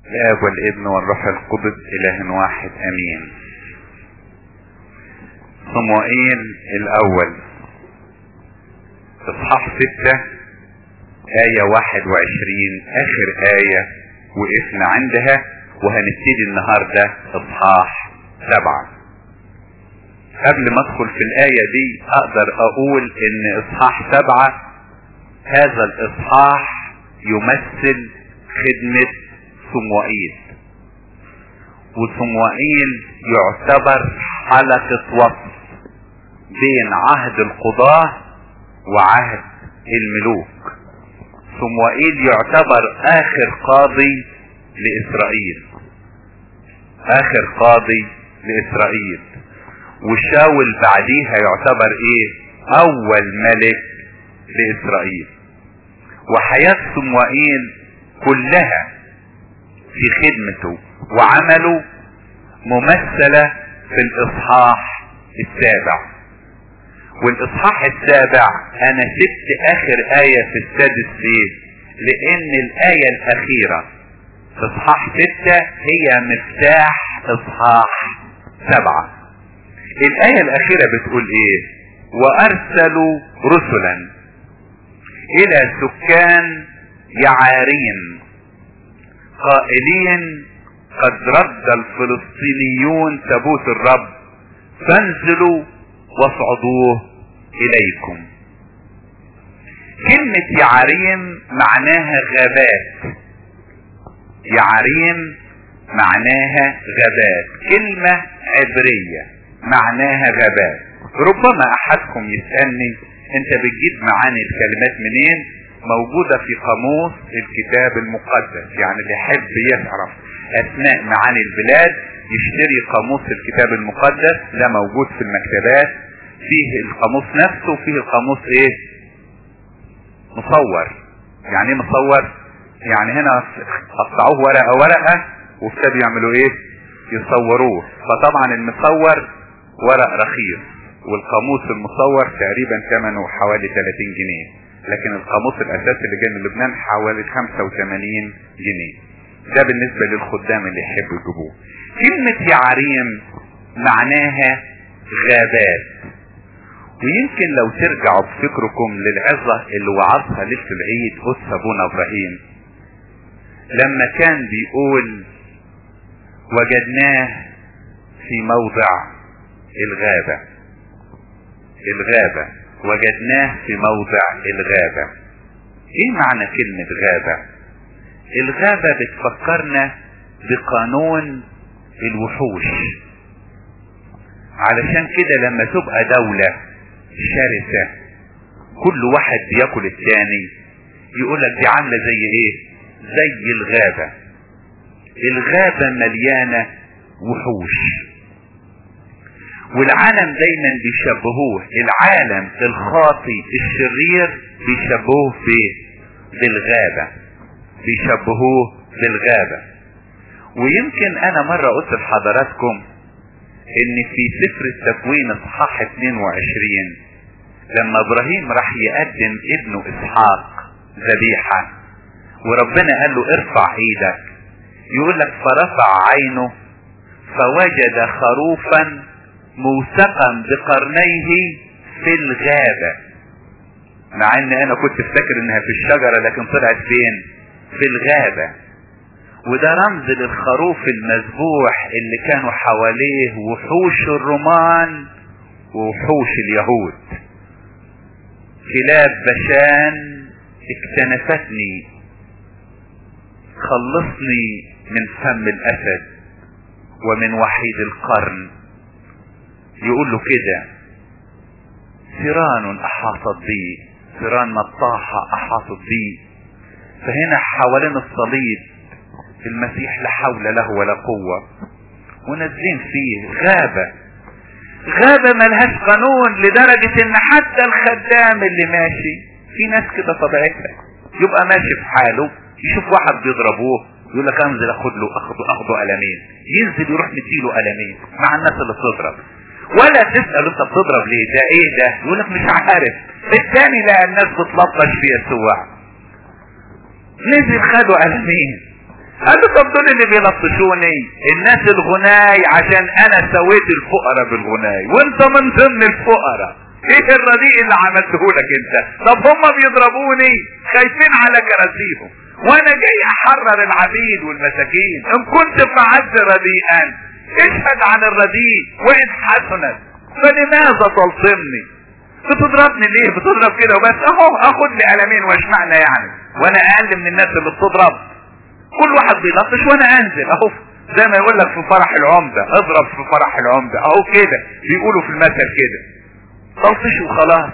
الآب والابن والروح القدس إله واحد امين. صموئيل الاول اصحاح 6 آية 21 اخر آية وقفنا عندها، وهنبتدي النهاردة اصحاح 7. قبل ما ادخل في الآية دي اقدر اقول ان اصحاح 7 هذا الاصحاح يمثل خدمة صموئيل، وصموئيل يعتبر حلقة وصل بين عهد القضاة وعهد الملوك. صموئيل يعتبر اخر قاضي لاسرائيل، اخر قاضي لاسرائيل، وشاول بعديها يعتبر اول ملك لاسرائيل. وحياة صموئيل كلها في خدمته وعمله ممثلة في الاصحاح 7. والاصحاح 7 انا سبت اخر آية في السادس لان الآية الاخيرة في اصحاح 6 هي مفتاح اصحاح 7. الآية الاخيرة بتقول وارسلوا رسلا الى سكان يعارين قائلين قد رد الفلسطينيون تابوت الرب فانزلوا واصعدوه اليكم. كلمة يعاريم معناها غابات، يعاريم معناها غابات، كلمة عبرية معناها غابات. ربما احدكم يسألني انت بتجيب معاني الكلمات منين؟ موجودة في قاموس الكتاب المقدس، يعني اللي يحب يعرف اسماء معاني البلاد يشتري قاموس الكتاب المقدس، ده موجود في المكتبات، فيه القاموس نفسه وفيه القاموس مصور. يعني مصور؟ يعني هنا قطعوه ورقة ورقة وابتدوا يعملوا يصوروه. فطبعا المصور ورق رخيص، والقاموس المصور تقريبا ثمنه حوالي 30 جنيه، لكن القاموس الاساسي اللي جاي من لبنان حوالي 85 جنيه. ده بالنسبة للخدام اللي يحبوا يجيبوه. كلمة يعاريم معناها غابات. ويمكن لو ترجعوا بفكركم للعظة اللي وعظها ليلة العيد قدس ابونا ابراهيم، لما كان بيقول وجدناه في موضع الغابة، الغابة وجدناه في موضع الغابة. ايه معنى كلمة غابة؟ الغابة بتفكرنا بقانون الوحوش، علشان كده لما تبقى دولة شرسة كل واحد بياكل التاني يقولك دي عاملة زي زي الغابة. الغابة مليانة وحوش، والعالم دايما بيشبهوه، العالم الخاطي الشرير بيشبهوه بالغابة، بيشبهوه بالغابة. ويمكن انا مرة قلت لحضراتكم ان في سفر التكوين اصحاح 22 لما ابراهيم راح يقدم ابنه اسحاق ذبيحة وربنا قال له ارفع ايدك، يقول لك فرفع عينه فوجد خروفا موثقا بقرنيه في الغابة. مع ان انا كنت فاكر انها في الشجرة لكن طلعت فين؟ في الغابة. وده رمز للخروف المذبوح اللي كانوا حواليه وحوش الرومان ووحوش اليهود. كلاب بشان اكتنفتني، خلصني من فم الاسد ومن وحيد القرن. يقول له كده ثيران احاطت بي، ثيران مطاحة احاطت بي. فهنا حوالين الصليب المسيح لا حول له ولا قوة، ونازلين فيه غابة، غابة ملهاش قانون، لدرجة ان حتى الخدام اللي ماشي في ناس كده طبيعتها يبقى ماشي في حاله يشوف واحد بيضربوه يقول لك انزل اخده قلمين، ينزل يروح مديله قلمين مع الناس اللي بتضرب. ولا تسأل انت بتضرب ليه، ده ايه ده؟ يقول لك مش عارف. الثاني لقى الناس بتلطش في يسوع، نزل خدوا قلمين. قال له طب دول اللي بيلطشوني الناس الغناي عشان انا سويت الفقراء بالغناي، وانت من ضمن الفقراء. ايه الرديء اللي عملته لك انت؟ طب هم بيضربوني خايفين على كراسيهم، وانا جاي احرر العبيد والمساكين. ان كنت فعلت رديئا اشهد عن الرديء وان حسنت، فلماذا تلطمني؟ بتضربني ليه؟ بتضرب كده وبس، اهو اخد لي قلمين واشمعنى يعني؟ وانا اقل من الناس اللي بتضرب؟ كل واحد بيلطش وانا انزل اهو، زي ما يقول لك في فرح العمده اضرب في فرح العمده، اهو كده بيقولوا في المثل كده، طلطش وخلاص.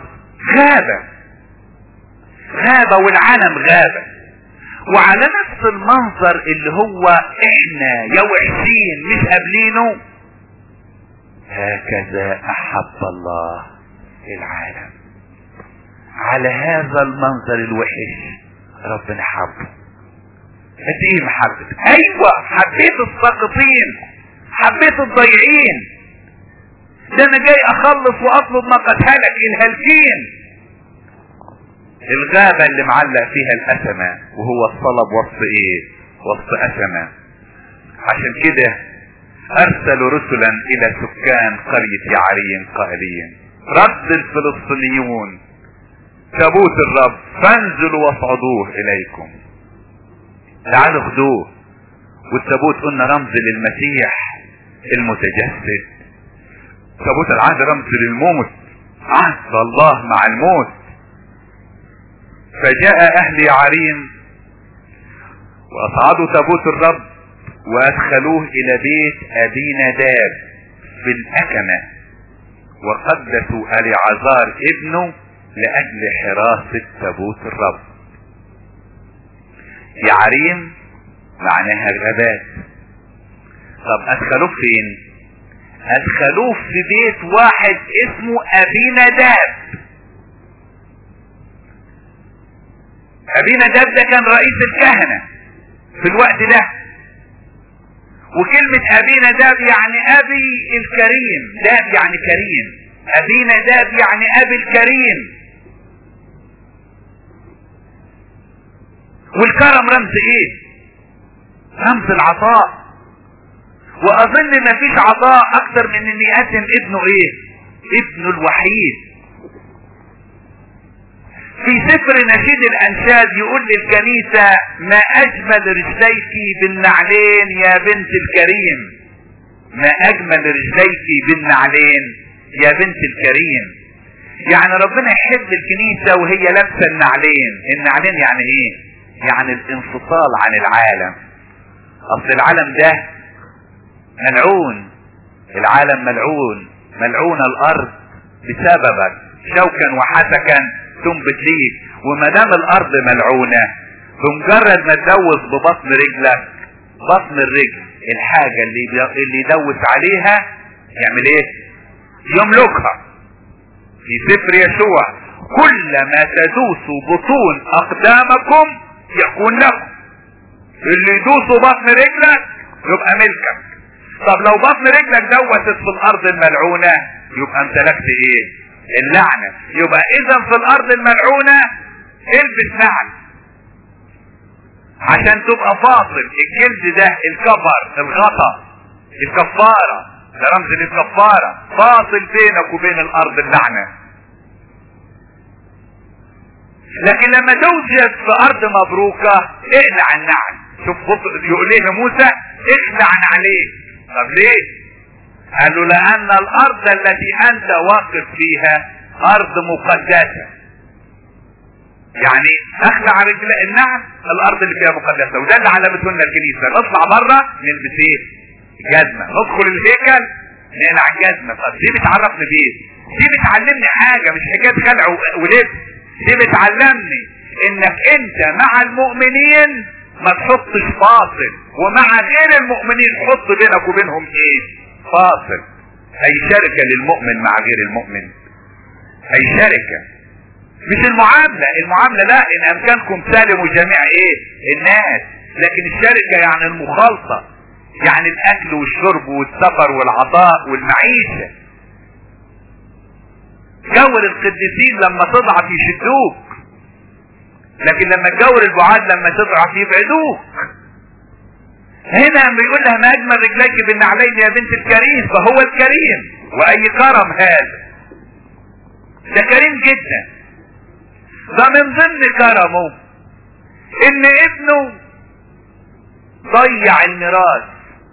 غابة والعالم غابة. وعلى نفس المنظر اللي هو احنا يا وحشين مش قابلينه، هكذا احب الله العالم. على هذا المنظر الوحش ربنا حبه. قد ايه محبتك؟ ايوه حبيت الساقطين، حبيت الضيعين، ده انا جاي اخلص واطلب ما قد هلك الهالكين. الغابة اللي معلق فيها الأسمة، وهو الصلب وسط ايه؟ وسط أسمة. عشان كده ارسلوا رسلا الى سكان قرية يعرين قائلين رد الفلسطينيون تابوت الرب فانزلوا واصعدوه اليكم. تعالوا خدوه. والتابوت قلنا رمز للمسيح المتجسد. تابوت العهد رمز للموت، عهد الله مع الموت. فجاء اهل يعرين واصعدوا تابوت الرب وادخلوه الى بيت ابي نداب في الأكمة، وقدسوا اليعازار ابنه لاجل حراسة تابوت الرب. يعرين معناها الغابات. طب ادخلوه فين؟ ادخلوه في بيت واحد اسمه ابي نداب. ابي نداب ده كان رئيس الكهنة في الوقت ده، وكلمة ابي نداب يعني ابي الكريم، داب يعني كريم، ابي نداب يعني ابي الكريم. والكرم رمز ايه؟ رمز العطاء. واظن ما فيش عطاء اكتر من ان يقدم ابنه ايه؟ ابنه الوحيد. في سفر نشيد الانشاد يقول للكنيسة ما اجمل رجليك بالنعلين يا بنت الكريم، ما اجمل رجليك بالنعلين يا بنت الكريم. يعني ربنا يحب الكنيسة وهي لابسة النعلين. النعلين يعني ايه؟ يعني الانفصال عن العالم. اصل العالم ده ملعون، العالم ملعون، ملعون الارض بسببك شوكا وحسكا تنبت ليك. وما دام الارض ملعونه بمجرد ما تدوس ببطن رجلك، بطن الرجل الحاجه اللي يدوس عليها يعمل ايه؟ يملكها. في سفر يشوع كلما تدوسوا بطون اقدامكم يكون لكم. اللي يدوسوا بطن رجلك يبقى ملكك. طب لو بطن رجلك دوست في الارض الملعونه يبقى امتلكت ايه؟ اللعنة. يبقى اذا في الارض الملعونة البس نعل عشان تبقى فاصل. الجلد ده الكفر، الغطا، الكفارة، ده رمز للكفارة، فاصل بينك وبين الارض اللعنة. لكن لما توجد في ارض مبروكة اقلع النعل. شوف يقول ليه موسى اخلع عليك. طب ليه؟ قال له لان الارض التي انت واقف فيها ارض مقدسة. يعني اخلع رجل النعل، الارض اللي فيها مقدسة. وده اللي علمته لنا الكنيسة. نطلع بره نلبس ايه؟ جزمة. ندخل الهيكل نقلع الجزمة. طب دي بتعرفني بايه؟ دي بتعلمني حاجة، مش حكاية خلع ولبس. دي بتعلمني انك انت مع المؤمنين ما تحطش فاصل، ومع غير المؤمنين حط بينك وبينهم ايه؟ فاصل. اي شركة للمؤمن مع غير المؤمن، اي شركة. مش المعاملة، المعاملة لا، ان امكانكم سالموا جميع ايه؟ الناس. لكن الشركة يعني المخالطة، يعني الاكل والشرب والسفر والعطاء والمعيشة. جور القديسين لما تضعف يشدوك، لكن لما تجور البعاد لما تضعف يبعدوك. هنا بيقول لها ما اجمل رجليك بالنعلين يا بنت الكريم، فهو الكريم. واي كرم هذا، ده كريم جدا. ده من ضمن كرمه ان ابنه ضيع الميراث.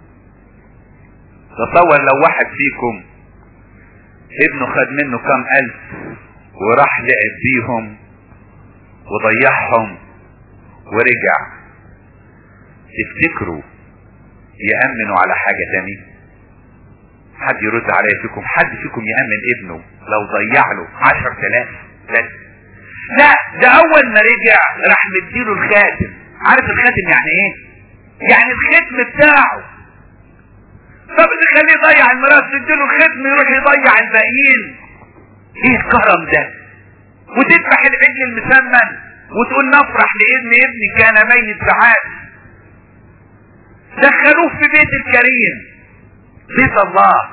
تصور لو واحد فيكم ابنه خد منه كام الف وراح لعب بيهم وضيعهم ورجع، تفتكروا يأمنوا على حاجة تاني؟ حد يرد عليا فيكم؟ حد فيكم يأمن ابنه لو ضيع له 10,000 بس؟ لا، ده اول ما رجع راح مديله الخاتم. عارف الخاتم يعني ايه؟ يعني الختم بتاعه. طب اللي خليه يضيع الميراث تديله الختم يروح يضيع الباقيين؟ ايه الكرم ده؟ وتذبح العجل المسمن وتقول نفرح لابن ابني كان ميت ساعات. دخلوه في بيت الكريم، بيت الله.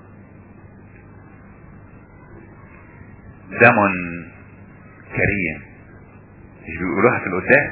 دم كريم، مش بيقولوها في القداس؟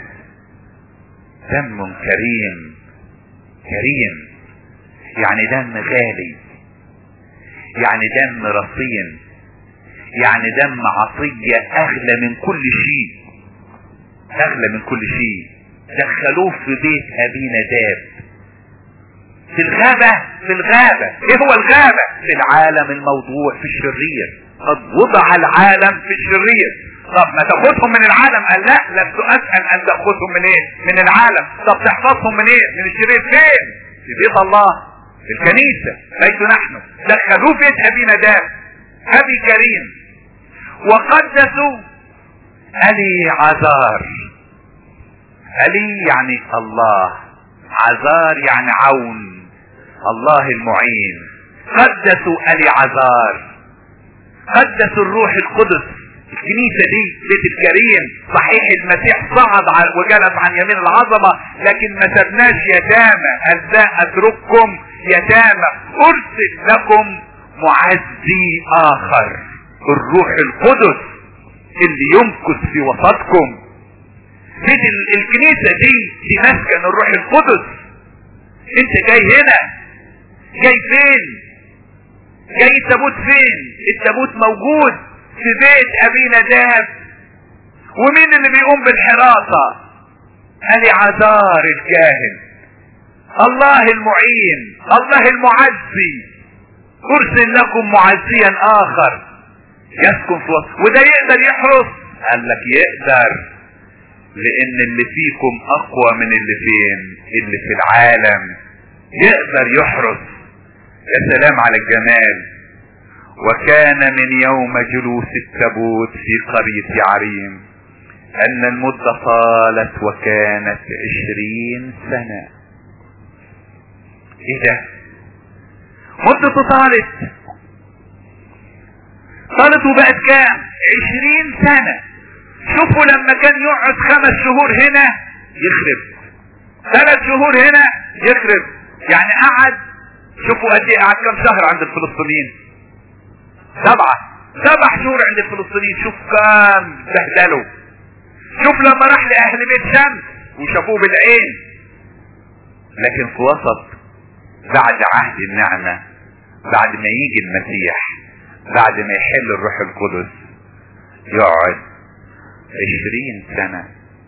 دم كريم. كريم يعني دم غالي، يعني دم رصين، يعني دم عطية اغلى من كل شيء، اغلى من كل شيء. دخلوه في بيت ابينا داب في الغابة. في الغابة، ايه هو الغابة؟ في العالم الموضوع في الشرير. قد وضع العالم في الشرير. طب ما تاخدهم من العالم؟ قال لا، لست اسأل ان تاخدهم من ايه؟ من العالم. طب تحفظهم من ايه؟ من الشرير. فين؟ في بيت الله، في الكنيسة، بيت نحن. دخلوه بيت ابينا داب، ابي كريم، وقدسوا الي عذار. الي يعني الله، عذار يعني عون، الله المعين. قدسوا الي عذار، قدسوا الروح القدس. الكنيسة دي بيت الكريم. صحيح المسيح صعد وجلس عن يمين العظمة، لكن ما سبناش يتامى. قال لا اترككم يتامى، ارسل لكم معزي اخر، الروح القدس اللي يمكث في وسطكم. بيت الكنيسة دي مسكن الروح القدس. انت جاي هنا، جاي فين؟ جاي التابوت فين؟ التابوت موجود في بيت ابينا داب. ومين اللي بيقوم بالحراسة؟ الي عذار الكاهن، الله المعين، الله المعزي. ارسل لكم معزيا اخر يسكن في وسط. وده يقدر يحرس؟ قال لك يقدر، لان اللي فيكم اقوى من اللي فين؟ اللي في العالم. يقدر يحرس. يا سلام على الجمال. وكان من يوم جلوس التابوت في قرية عريم ان المدة طالت وكانت 20 سنة. ايه ده؟ مدة طالت وبقت كام؟ 20 سنة. شوفوا لما كان يقعد 5 شهور هنا يخرب، 3 شهور هنا يخرب. يعني قعد، شوفوا قد ايه قعد، كم شهر عند الفلسطينيين؟ 7 شهور عند الفلسطينيين. شوف كام بهدلوا. شوف لما راح لاهل بيت شمس وشافوه بالعين. لكن في وسط بعد عهد النعمة، بعد ما يجي المسيح، بعد ما يحل الروح القدس، يقعد 20 سنة.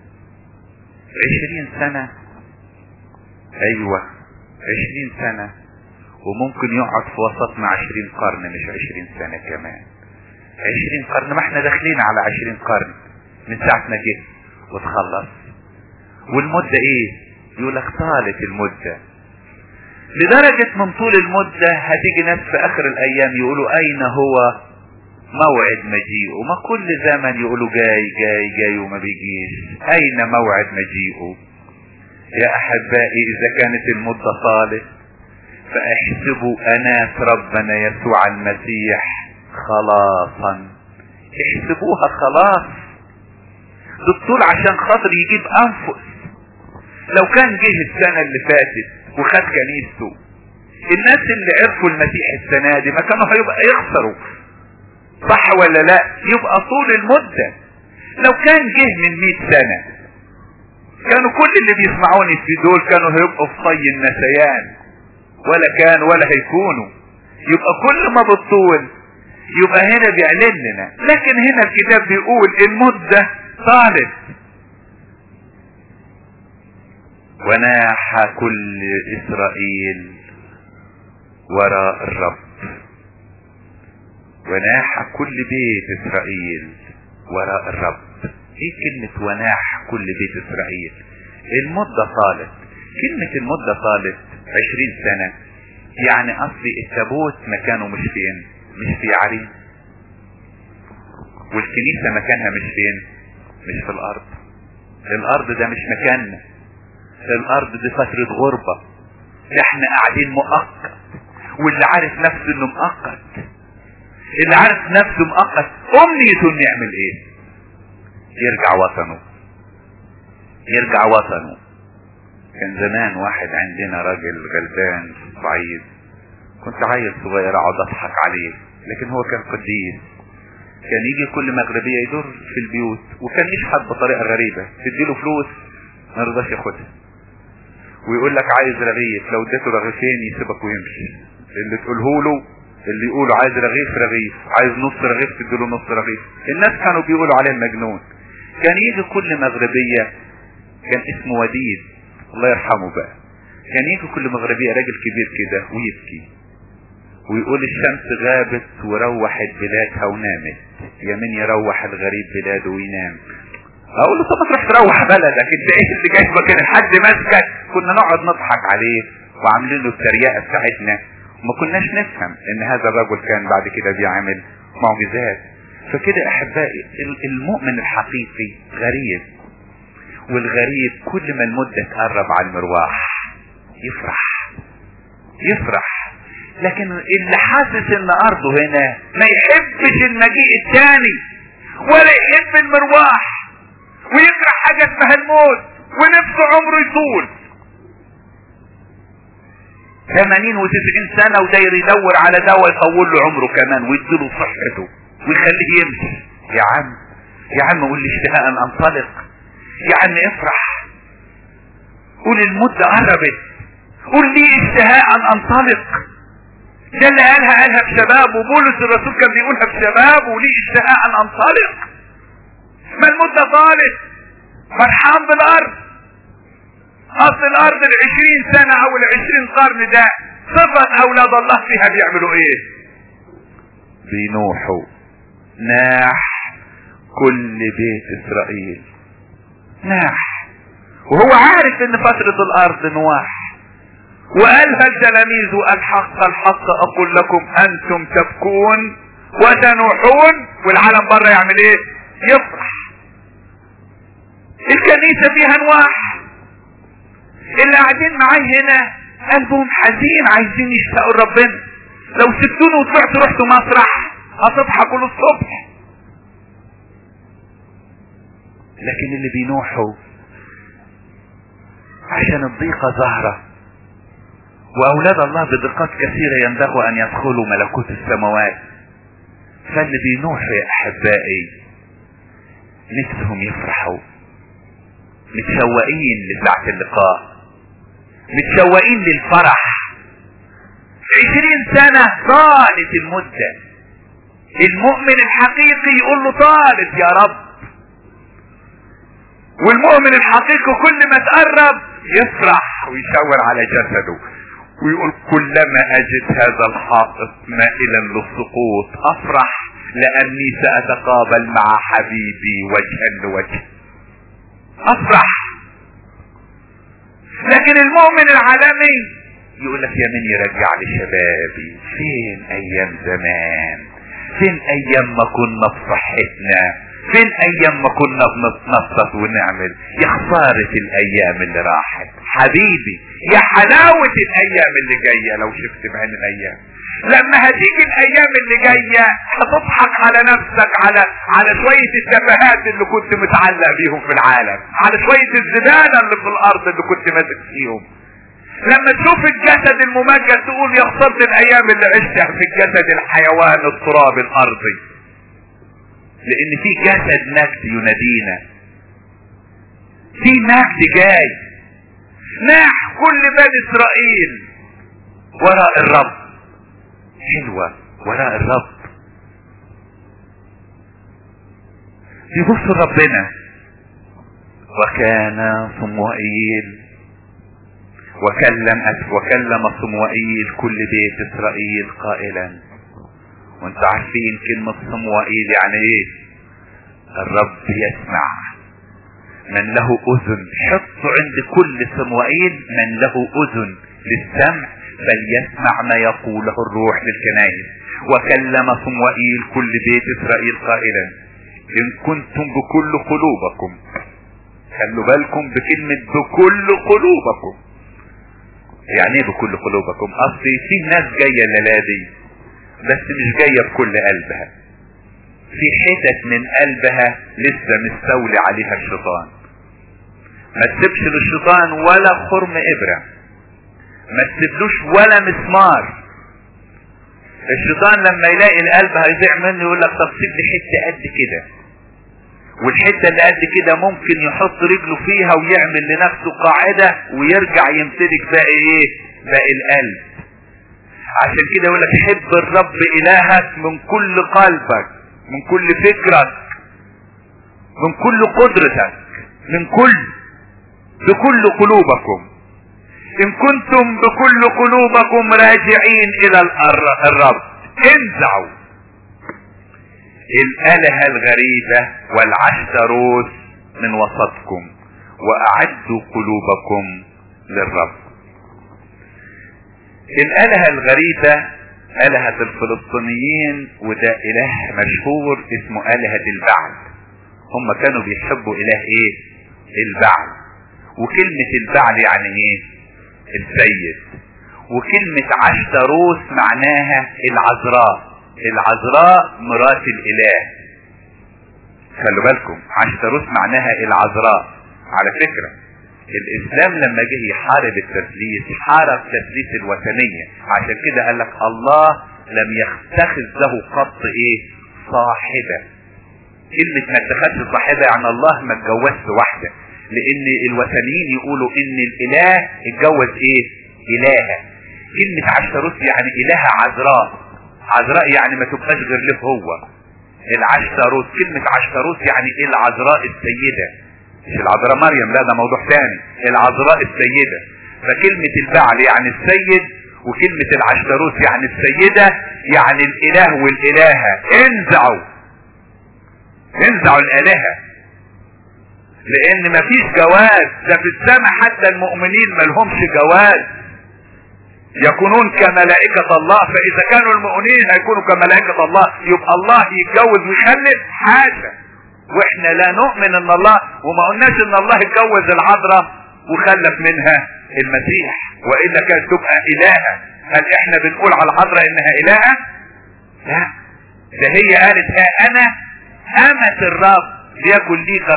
20 سنة، ايوه 20 سنة. وممكن يقعد في وسطنا 20 قرن، مش 20 سنة كمان. 20 قرن، ما احنا داخلين على 20 قرن من ساعة ما جه وتخلص. والمدة ايه؟ يقولك طالت المدة، لدرجة من طول المدة هتيجي ناس في اخر الايام يقولوا اين هو موعد مجيئه؟ ما كل زمن يقولوا جاي وما بيجيش. اين موعد مجيئه؟ يا احبائي، اذا كانت المدة طالت فاحسبوا اناة ربنا يسوع المسيح خلاصا. احسبوها خلاص. دكتور عشان خاطر يجيب انفس. لو كان جه السنة اللي فاتت وخد كنيسته، الناس اللي عرفوا المسيح السنة دي ما كانوا هيبقى يخسروا، صح ولا لا؟ يبقى طول المدة. لو كان جه من 100 سنة كانوا كل اللي بيسمعوني في دول كانوا هيبقوا في طي النسيان، ولا كان ولا هيكونوا. يبقى كل ما بالطول يبقى هنا بيعلن لنا، لكن هنا الكتاب بيقول المدة طالت. وناح كل اسرائيل وراء الرب. وناح كل بيت اسرائيل وراء الرب. ايه كلمة وناح كل بيت اسرائيل؟ المدة طالت. كلمة المدة طالت 20 سنة، يعني اصلي التابوت مكانه مش فين؟ مش في عرين، والكنيسة مكانها مش فين؟ مش في الارض. الارض ده مش مكاننا، الارض دي فترة غربة، احنا قاعدين مؤقت. واللي عارف نفسه انه مؤقت، اللي عارف نفسه مؤقت امنيته انه يعمل ايه؟ يرجع وطنه، يرجع وطنه. كان زمان واحد عندنا راجل غلبان في الصعيد، كنت عيل صغير اقعد اضحك عليه، لكن هو كان قديس. كان يجي كل مغربية يدور في البيوت، وكان يشحت بطريقة غريبة، تديله فلوس ما رضاش ياخدها، ويقول لك عايز رغيف، لو اديته رغيفين يسيبك ويمشي. اللي تقوله له، اللي يقولوا عايز رغيف رغيف، عايز نص رغيف تديله نص رغيف. الناس كانوا بيقولوا عليه المجنون. كان يجي كل مغربية، كان اسمه وديد الله يرحمه بقى، كان يجي كل مغربية راجل كبير كده ويبكي ويقول الشمس غابت وروحت بلادها ونامت، يا من يروح الغريب بلاده وينام. اقول له طب ما تروح تروح بلدك، انت ايه اللي جايبك هنا؟ حد ماسكك؟ كنا نقعد نضحك عليه وعاملين له التريقه بتاعتنا، وما كناش نفهم ان هذا الرجل كان بعد كده بيعمل معجزات. فكده احبائي المؤمن الحقيقي غريب، والغريب كل ما المدة تقرب على المرواح يفرح يفرح. لكن اللي حاسس ان ارضه هنا ما يحبش المجيء الثاني، ولا يحب المرواح، ويكره حاجة اسمها الموت، ونفسه عمره يطول 80 و90 سنة، وداير يدور على دواء يطول له عمره كمان ويديله صحته ويخليه يمشي. يا عم يا عم قول لي اشتهاء ان انطلق، يا عم افرح، قول المدة قربت، قول لي اشتهاء ان انطلق. ده اللي قالها في شباب، وبولس الرسول كان بيقولها في شباب، وليه اشتهاء ان انطلق. ما المدة طالت، فرحان بالارض. اصل الارض 20 سنة او 20 قرن ده صفة اولاد الله فيها بيعملوا ايه؟ بينوحوا. ناح كل بيت اسرائيل، ناح، وهو عارف ان فترة الارض نواح. وقالها التلاميذ، الحق الحق اقول لكم انتم تبكون وتنوحون، والعالم بره يعمل ايه؟ يفرح. الكنيسة فيها نواح، اللي قاعدين معاي هنا قلبهم حزين، عايزين يشتاقوا لربنا. لو سبتوني وطلعتوا رحتوا مسرح هتضحكوا للصبح. لكن اللي بينوحوا عشان الضيقة ظاهرة، واولاد الله بدقات كثيرة ينبغوا ان يدخلوا ملكوت السماوات. فاللي بينوحوا يا احبائي نفسهم يفرحوا، متشوقين لساعة اللقاء، متشوقين للفرح. 20 سنة طالت المدة. المؤمن الحقيقي يقول له طالت يا رب. والمؤمن الحقيقي كل ما تقرب يفرح ويشاور على جسده ويقول كلما اجد هذا الحائط مائلا للسقوط افرح، لاني ساتقابل مع حبيبي وجها لوجه. افرح. لكن المؤمن العالمي يقول لك يا من يرجع لشبابي، فين ايام زمان، فين ايام ما كنا بصحتنا، فين ايام ما كنا بنتنطط ونعمل. يا خسارة الايام اللي راحت حبيبي، يا حلاوة الايام اللي جاية. لو شفت بعين الايام لما هتيجي الايام اللي جاية هتضحك على نفسك على شوية التفاهات اللي كنت متعلق بيهم في العالم، على شوية الزبالة اللي في الارض اللي كنت ماسك فيهم. لما تشوف الجسد الممجد تقول يا خسرت الايام اللي عشتها في الجسد الحيوان التراب الارضي، لان في جسد مجد ينادينا. في مجد جاي. ناح كل بني اسرائيل وراء الرب. حلوة وراء الرب. يبص ربنا. وكان صموئيل وكلم صموئيل كل بيت اسرائيل قائلا. وانتوا عارفين كلمة صموئيل يعني ايه؟ الرب يسمع. من له اذن، حطوا عند كل صموئيل من له اذن للسمع فليسمع ما يقوله الروح للكنائس. وكلم صموئيل كل بيت اسرائيل قائلا ان كنتم بكل قلوبكم. خلوا بالكم بكلمة بكل قلوبكم. يعني ايه بكل قلوبكم؟ اصلي في ناس جاية الليلة بس مش جاية بكل قلبها. في حتت من قلبها لسه مستولي عليها الشيطان. ما تسيبش للشيطان ولا خرم ابرة، ما تسيبلوش ولا مسمار. الشيطان لما يلاقي القلب هيضيع منه يقول لك طب سيب لي حته قد كده، والحته اللي قد كده ممكن يحط رجله فيها ويعمل لنفسه قاعده ويرجع يمتلك باقي ايه؟ باقي القلب. عشان كده يقول لك حب الرب الهك من كل قلبك، من كل فكرك، من كل قدرتك، بكل قلوبكم. ان كنتم بكل قلوبكم راجعين الى الرب انزعوا الآلهة الغريبة والعشتروث من وسطكم واعدوا قلوبكم للرب. الآلهة الغريبة آلهة الفلسطينيين، وده اله مشهور اسمه آلهة البعل. هم كانوا بيحبوا اله ايه؟ البعل. وكلمة البعل يعني ايه؟ السيد. وكلمة عشتروث معناها العذراء مرات الاله. خلوا بالكم عشتروث معناها العذراء. على فكرة الاسلام لما جه يحارب التثليث حارب تثليث الوثنية. عشان كده قال لك الله لم يتخذ له قط ايه؟ صاحبة. كلمة ما اتخذش صاحبة يعني الله ما اتجوزش واحدة، لان الوثنيين يقولوا ان الاله اتجوز ايه؟ الهة. كلمة عشتروث يعني الهة عذراء يعني ما تبقاش غير له هو. العشتروث كلمة عشتروث يعني العذراء السيدة، مش العذراء مريم، لا ده موضوع ثاني. العذراء السيدة. فكلمة البعل يعني السيد، وكلمة العشتروث يعني السيدة، يعني الاله والالهة. انزعوا الالهة، لان مفيش جواز. ده في السماء حتى المؤمنين ملهمش جواز، يكونون كملائكة الله. فاذا كانوا المؤمنين هيكونوا كملائكة الله يبقى الله يتجوز ويخلف؟ حاشا. واحنا لا نؤمن ان الله، وما قلناش ان الله اتجوز العذراء وخلف منها المسيح، والا كانت تبقى الهة. هل احنا بنقول على العذراء انها الهة؟ لا، ده هي قالت انا امة الرب ليكن ليك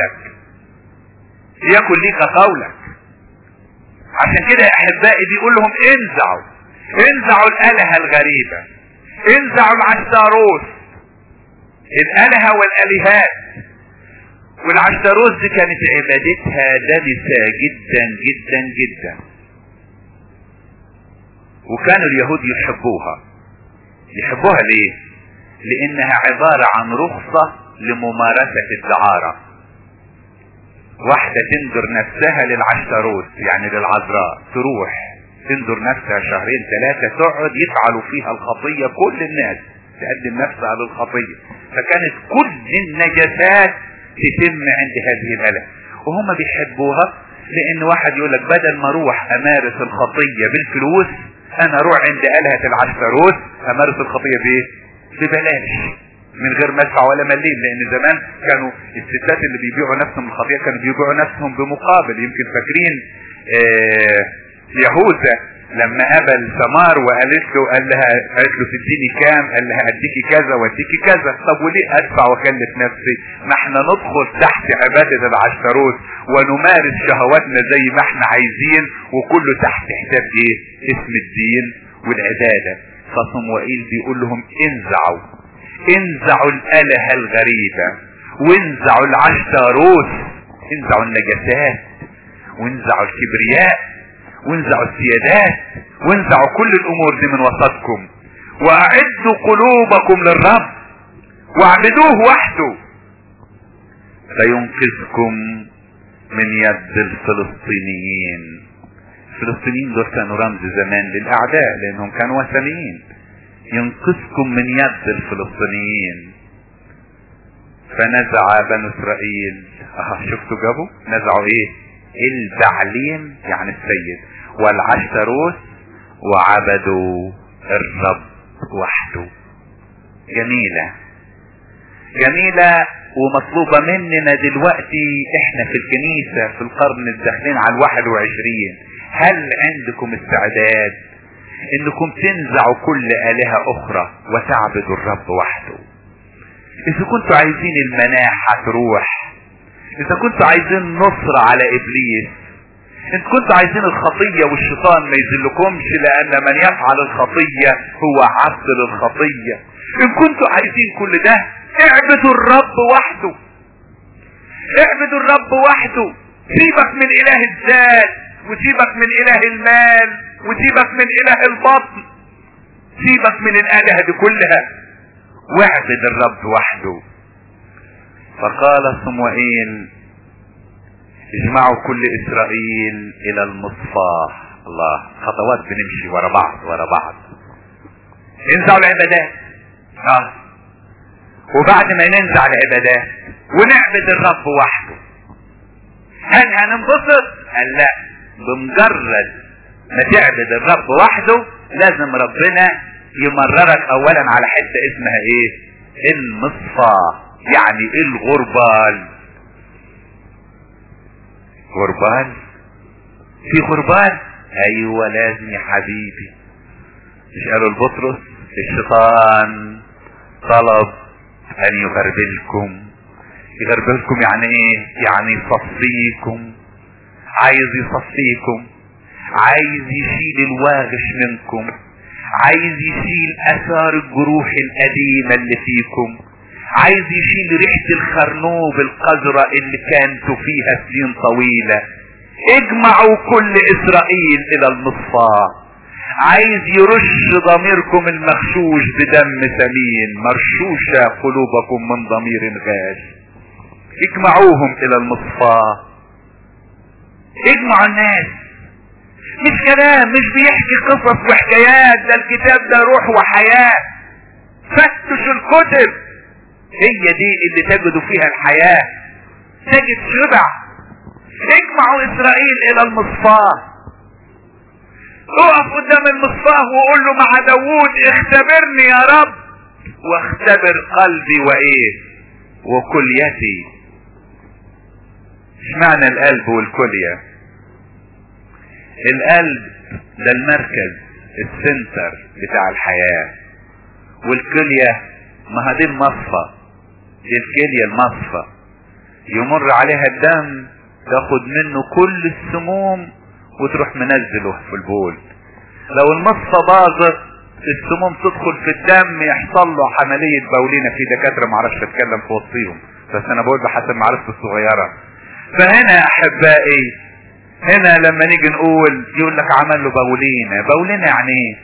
قولك. عشان كده يا احبائي بيقول لهم انزعوا الالهة الغريبة، انزعوا العشتروث. الالهة والالهات والعشتروث دي كانت عبادتها دنسة جدا جدا جدا، وكانوا اليهود يحبوها ليه؟ لانها عبارة عن رخصة لممارسة الدعارة. واحدة تنذر نفسها للعشتروث يعني للعذراء، تروح تنذر نفسها 2-3 تقعد يفعلوا فيها الخطية، كل الناس تقدم نفسها للخطية. فكانت كل النجاسات تتم عند هذه الآلهة، وهم بيحبوها لان واحد يقول لك بدل ما اروح امارس الخطية بالفلوس انا اروح عند آلهة العشتروث امارس الخطية ببلاش من غير ما ادفع ولا مليم. لان زمان كانوا الستات اللي بيبيعوا نفسهم الخطيئة كانوا بيبيعوا نفسهم بمقابل. يمكن فاكرين يهوذا لما قابل ثمار وقالت له تديني كام؟ قال لها اديكي كذا واديكي كذا. طب وليه ادفع واكلف نفسي؟ ما احنا ندخل تحت عبادة العشتروث ونمارس شهواتنا زي ما احنا عايزين، وكله تحت حساب ايه؟ اسم الدين والعبادة. فصموئيل بيقول لهم انزعوا الآلهة الغريبة، وانزعوا العشتروث انزعوا النجاسات، وانزعوا الكبرياء، وانزعوا السيادات، وانزعوا كل الامور دي من وسطكم، واعدوا قلوبكم للرب واعبدوه وحده فينقذكم من يد الفلسطينيين. الفلسطينيين دول كانوا رمز زمان للاعداء لانهم كانوا وثنيين. ينقذكم من يد الفلسطينيين. فنزع بنو اسرائيل، شفتوا جابوا نزعوا ايه؟ البعليم يعني السيد والعشتروت، وعبدوا الرب وحده. جميلة جميلة ومطلوبة مننا دلوقتي احنا في الكنيسة في القرن الداخلين على 21. هل عندكم استعداد انكم تنزعوا كل آلهة اخرى وتعبدوا الرب وحده؟ اذا كنتوا عايزين المناحة تروح، اذا كنتوا عايزين نصر على ابليس، انت كنتوا عايزين الخطية والشيطان ما يذلكمش، لان من يفعل الخطية هو عبد للخطية. ان كنتوا عايزين كل ده اعبدوا الرب وحده، اعبدوا الرب وحده. سيبك من اله الذات، وسيبك من اله المال، وسيبك من اله البطن، سيبك من الالهة دي كلها واعبد الرب وحده. فقال صموئيل اجمعوا كل اسرائيل الى المصفاة. الله، خطوات بنمشي ورا بعض. انزعوا العبادات، وبعد ما ننزع العبادات ونعبد الرب وحده هل هننبسط؟ قال لا، بمجرد ما تعبد الرب وحده لازم ربنا يمررك اولا على حتة اسمها ايه؟ المصفاة. يعني ايه الغربال؟ غربال؟ في غربال؟ ايوه لازم يا حبيبي. مش قالوا لبطرس الشيطان طلب ان يغربلكم. يغربلكم يعني ايه؟ يعني يصفيكم، عايز يصفيكم، عايز يشيل الواغش منكم، عايز يشيل اثار الجروح القديمة اللي فيكم، عايز يشيل ريحة الخرنوب القذرة اللي كانتوا فيها سنين طويلة. اجمعوا كل اسرائيل الى المصفاة. عايز يرش ضميركم المغشوش بدم ثمين، مرشوشة قلوبكم من ضمير غاش. اجمعوهم الى المصفاة. اجمعوا الناس، مش كلام، مش بيحكي قصص وحكايات، ده الكتاب ده روح وحياة. فتشوا الكتب، هي دي اللي تجدوا فيها الحياة، تجد شبع. اجمعوا اسرائيل الى المصفاة. اقف قدام المصفاة وقول له مع داوود اختبرني يا رب واختبر قلبي وايه وكليتي. اشمعنى القلب والكلية؟ القلب ده المركز، السنتر بتاع الحياة، والكلية ما هدي المصفى، دي الكلية المصفى يمر عليها الدم تاخد منه كل السموم وتروح منزله في البول. لو المصفى باظت السموم تدخل في الدم يحصل له عملية بولينة. في دكاترة معرفش اتكلم في وسطيهم بس انا بقول بحسب معرفتي الصغيرة. فهنا يا احبائي، هنا لما نيجي نقول يقول لك عمل له بولينة يعني ايه؟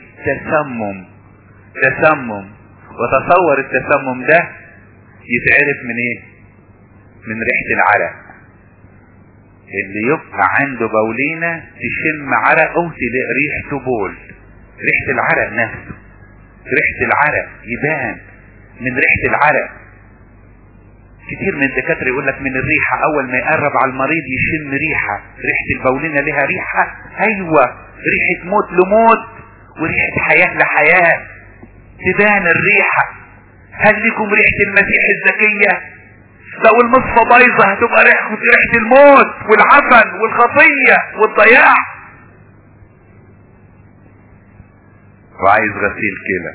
تسمم. وتصور التسمم ده يتعرف من ايه؟ من ريحة العرق. اللي يبقى عنده بولينة تشم عرقه تلاقي ريحته بول، ريحة العرق نفسه، ريحة العرق يبان من ريحة العرق. كتير من الدكاترة يقول لك من الريحة، اول ما يقرب على المريض يشم ريحة البولينة لها ريحة. ايوه، ريحة موت لموت وريحة حياة لحياة، تبان الريحة. هل لكم ريحة المسيح الزكية؟ لو المصفى بايظة هتبقى ريحة الموت والعفن والخطية والضياع. وعايز غسيل كلى،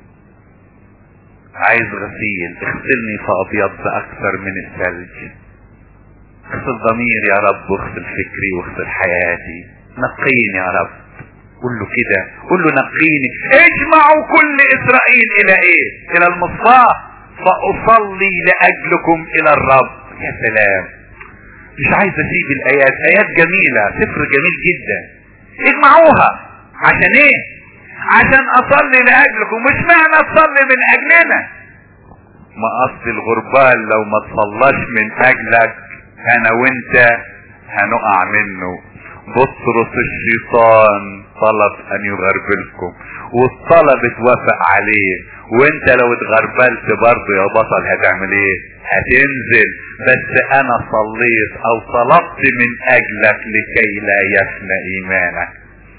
عايز غسيل. اغسلني فابيض اكثر من الثلج. اغسل ضميري يا رب، واغسل فكري، واغسل حياتي. نقيني يا رب، قول له كده، قول له نقيني. اجمعوا كل اسرائيل الى ايه؟ الى المصفاة، فاصلي لاجلكم الى الرب. يا سلام، مش عايز اسيب الايات، ايات جميلة، سفر جميل جدا، اجمعوها. عشان ايه؟ عشان اصلي لاجلكم. مش معنى تصلي من اجلنا، ما اصل الغربال لو ما تصلاش من اجلك انا وانت هنقع منه. بطرس الشيطان طلب ان يغربلكم، والطلب اتوافق عليه، وانت لو اتغربلت برضه يا بطل هتعمل ايه؟ هتنزل. بس انا صليت او طلبت من اجلك لكي لا يفنى ايمانك.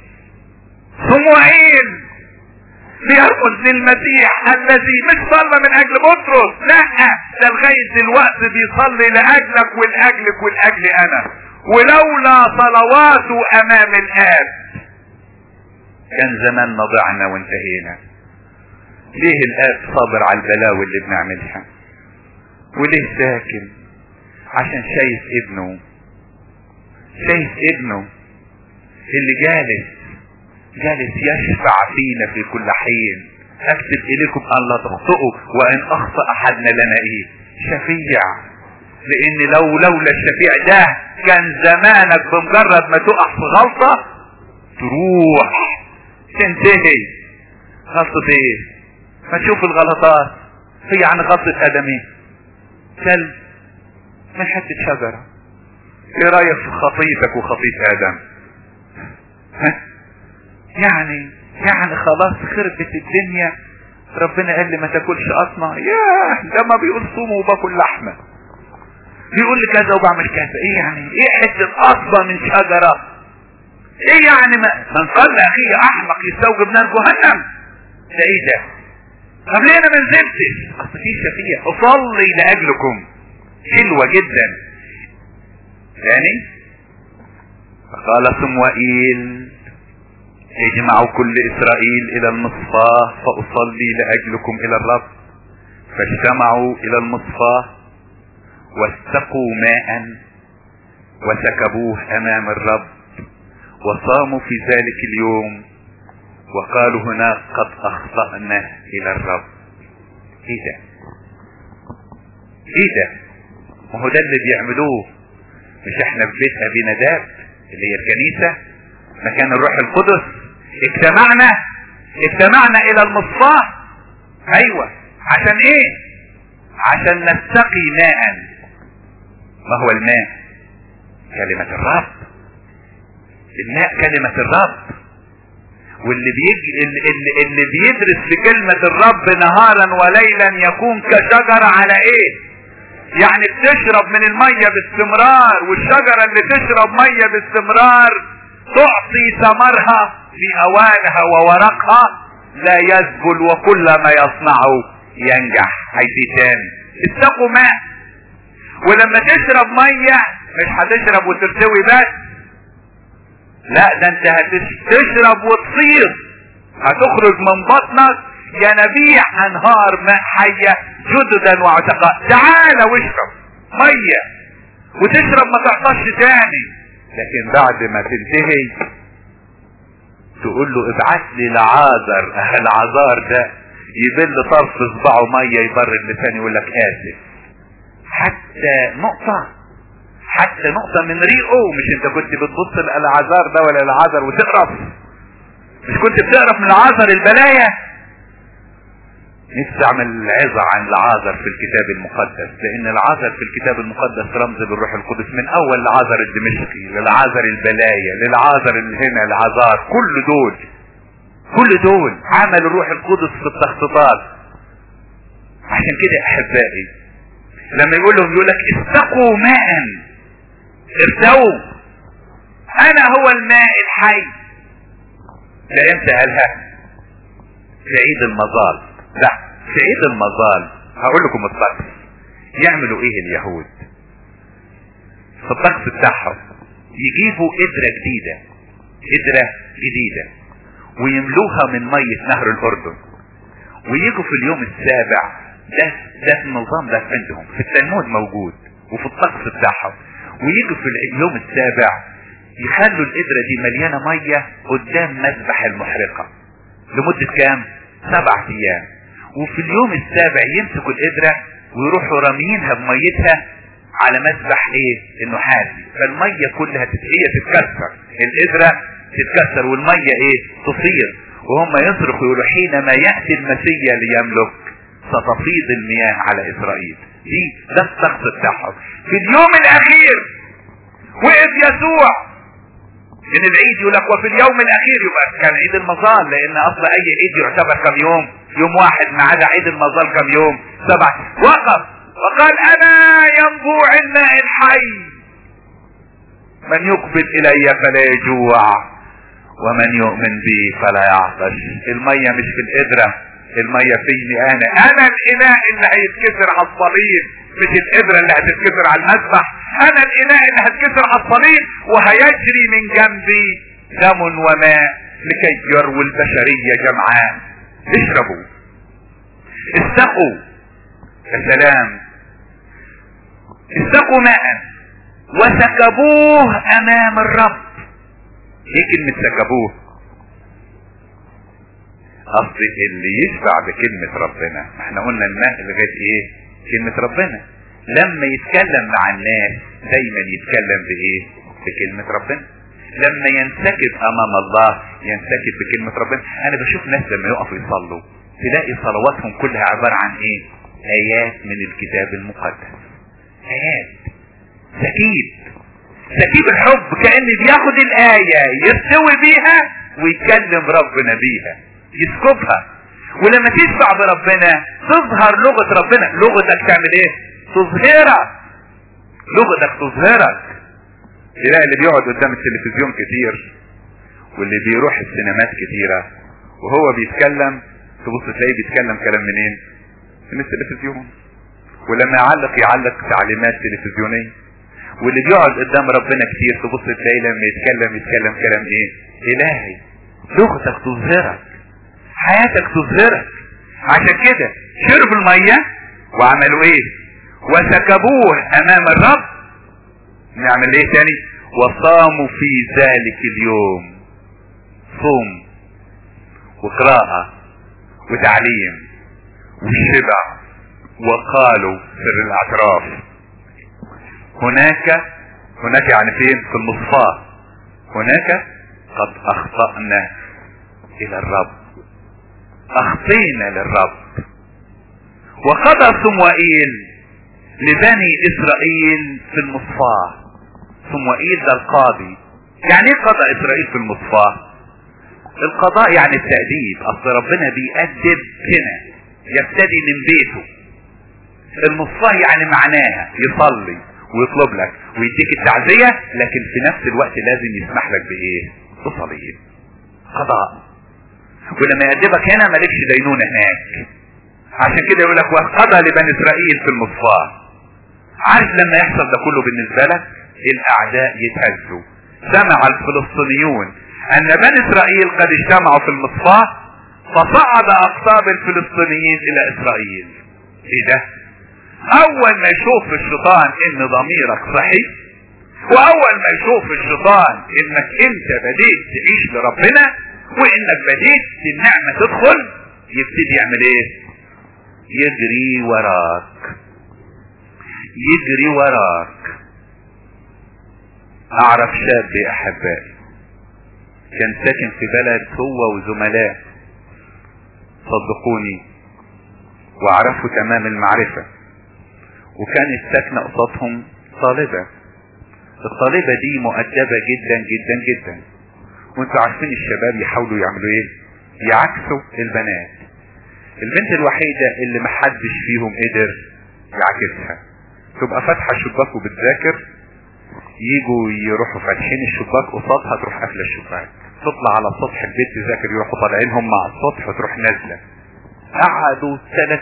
صموئيل بيرمز للمسيح الذي مش صلى من اجل بطرس، لا، ده لغاية دلوقتي بيصلي لاجلك ولاجلك ولاجلي انا. ولولا صلواته امام الاب كان زماننا ضعنا وانتهينا. ليه الاب صابر على البلاوي اللي بنعملها؟ وليه ساكن؟ عشان شايف ابنه، شايف ابنه اللي جالس يشفع فينا في كل حين. اكتب اليكم ان لا تخطئوا وان اخطأ احدنا لنا ايه؟ شفيع. لان لولا الشفيع ده كان زمانك بمجرد ما تقع في غلطة تروح تنتهي. غلطة ايه؟ ما تشوف الغلطات هي عن غلطة ادمي، كلب من حتة شجرة. ايه رأيك في خطيتك وخطية ادم؟ يعني خلاص خربت الدنيا. ربنا قال لي ما تاكلش قطمة، ده ما بيقول صوم وباكل لحمة، بيقول لي كذا وبعمل كذا. ايه يعني؟ ايه حتة قطمة من شجرة؟ ايه يعني؟ من قال اخيه احمق يستوجب نار جهنم. ده ايه ده؟ طب ليه انا ما نزلتش؟ اصل في شفيع اصلي لاجلكم حلوة جدا. ثاني فقال صموئيل اجمعوا كل اسرائيل الى المصفاة فاصلي لاجلكم الى الرب. فاجتمعوا الى المصفاة واستقوا ماء وسكبوه امام الرب وصاموا في ذلك اليوم وقالوا هناك قد اخطأنا الى الرب. ايه ده؟ ايه ده؟ ما هو ده اللي بيعملوه. مش احنا في بيت ابي نداب اللي هي الكنيسة مكان الروح القدس؟ اجتمعنا الى المصفاة. ايوه، عشان ايه؟ عشان نستقي ماء. ما هو الماء؟ كلمة الرب. الماء كلمة الرب. واللي اللي بيدرس في كلمة الرب نهارا وليلا يكون كشجرة على ايه؟ يعني بتشرب من المية باستمرار، والشجرة اللي تشرب مية باستمرار تعطي ثمرها في اوانها وورقها لا يذبل وكل ما يصنعه ينجح. هيدي تاني اتقوا ماء. ولما تشرب مية مش هتشرب وترتوي بس، لا، ده انت هتشرب وتصير، هتخرج من بطنك ينابيع انهار ماء حية جددا وعتقاء. تعال واشرب مية وتشرب ما تعطش تاني. لكن بعد ما تنتهي تقول له ابعت لي لعازر. العازر ده يبل طرف اصبعه مية يبرد لسانه يقول لك اسف. حتى نقطة من ريقه. مش انت كنت بتبص للعازر ده ولا العازر وتقرف؟ مش كنت بتقرف من العازر البلايا؟ نفسي اعمل عظة عن العازر في الكتاب المقدس، لان العازر في الكتاب المقدس رمز بالروح القدس. من اول العازر الدمشقي للعازر البلايا للعازر اللي هنا العازار، كل دول عمل الروح القدس في التخطيطات. عشان كده احبائي لما يقول لهم يقول لك استقوا ماء، ارتووا، انا هو الماء الحي. ده امتى قالها؟ في عيد المظال. لا، في عيد المظال هقول لكم الطقس. يعملوا ايه اليهود في الطقس بتاعهم؟ يجيبوا قدرة جديدة ويملوها من مية نهر الاردن، ويجوا في اليوم السابع. ده النظام ده عندهم في التلمود موجود وفي الطقس بتاعهم. ويجوا في اليوم السابع يخلوا القدرة دي مليانة مية قدام مذبح المحرقة لمدة كام؟ 7 ايام. وفي اليوم السابع يمسكوا القدرة ويروحوا راميينها بميتها على مسبح ايه النحاسي، فالمية كلها هي تتكسر، القدرة تتكسر والمية ايه تصير، وهم يصرخوا يقولوا حينما يأتي المسيح ليملك ستفيض المياه على اسرائيل. ده الطقس بتاعهم في اليوم الاخير. وقف يسوع من العيد يقول لك وفي اليوم الاخير، يبقى كان عيد المظال، لان اصلا اي عيد يعتبر كم يوم؟ يوم واحد، ما عدا عيد المظال كم يوم؟ 7. وقف وقال انا ينبوع الماء الحي، من يقبل الي فلا يجوع ومن يؤمن بي فلا يعطش. المية مش في القدرة، المية فيني انا الاناء اللي هيتكسر على الصليب، مش القدرة اللي هتتكسر على المسبح. انا الاناء اللي هتكسر على الصليب وهيجري من جنبي دم وماء لكي يروي البشرية جمعاء. اشربوا استقوا، يا سلام، استقوا ماء وسكبوه امام الرب. ايه كلمة سكبوه؟ اصل اللي يشبع بكلمة ربنا، احنا قلنا الماء لغاية ايه؟ كلمة ربنا. لما يتكلم مع الناس دايما يتكلم بايه؟ بكلمة ربنا. لما ينسكب امام الله ينسكب بكلمة ربنا. انا بشوف ناس لما يقفوا يصلوا تلاقي صلواتهم كلها عبارة عن ايه؟ ايات من الكتاب المقدس، ايات سكيب الحب، كأن بياخد الآية يستوي بيها ويتكلم ربنا بيها، يسكبها. ولما تشبع بربنا تظهر لغة ربنا. لغتك تعمل ايه؟ تظهرك، لغتك تظهرك. تلاقي اللي بيقعد قدام التلفزيون كتير واللي بيروح السينمات كتيرة وهو بيتكلم تبص تلاقيه بيتكلم كلام منين؟ من التلفزيون. ولما يعلق تعليمات تلفزيونية. واللي بيقعد قدام ربنا كتير تبص تلاقيه لما يتكلم كلام ايه؟ الهي. لغتك تظهرك، حياتك تظهرك. عشان كده شربوا المية وعملوا ايه؟ وسكبوه امام الرب. نعمل ايه تاني؟ وصاموا في ذلك اليوم صوم وقراءة وتعليم والشبع، وقالوا سر الاعتراف. هناك يعني فين؟ في المصفاة. هناك قد اخطأنا الى الرب، اخطينا للرب. وقضى صموئيل لبني اسرائيل في المصفاة. صموئيل ده القاضي. يعني ايه قضى اسرائيل في المصفاة؟ القضاء يعني التأديب. اصل ربنا بيأدب هنا، يبتدي من بيته. المصفاة يعني معناها يصلي ويطلب لك ويديك التعزية، لكن في نفس الوقت لازم يسمح لك بايه؟ بصليب. قضاء. ولما يأدبك هنا مالكش دينونة هناك. عشان كده يقول لك وقضى لبني اسرائيل في المصفاة. عارف لما يحصل ده كله بالنسبة لك الاعداء يتهزوا. سمع الفلسطينيون ان بني اسرائيل قد اجتمعوا في المصفاة، فصعد اقطاب الفلسطينيين الى اسرائيل. ايه ده؟ اول ما يشوف الشيطان ان ضميرك صحي، واول ما يشوف الشيطان انك انت بديت تعيش لربنا وانك بديت النعمة تدخل، يبتدي يعمل ايه؟ يجري وراك. اعرف شاب يا احبائي كان ساكن في بلد هو وزملاء، صدقوني واعرفه تمام المعرفة، وكانت ساكنة قصادهم طالبة. الطالبة دي مؤدبة جدا جدا جدا، وانتوا عارفين الشباب يحاولوا يعملوا ايه؟ يعكسوا البنات. البنت الوحيدة اللي محدش فيهم قدر يعكسها تبقى فاتحة الشباك وبتذاكر، يجوا يروحوا فاتحين الشباك قصادها تروح قافلة الشباك، تطلع على سطح البيت تذاكر، يروحوا طالعين هم على السطح وتروح نازلة. قعدوا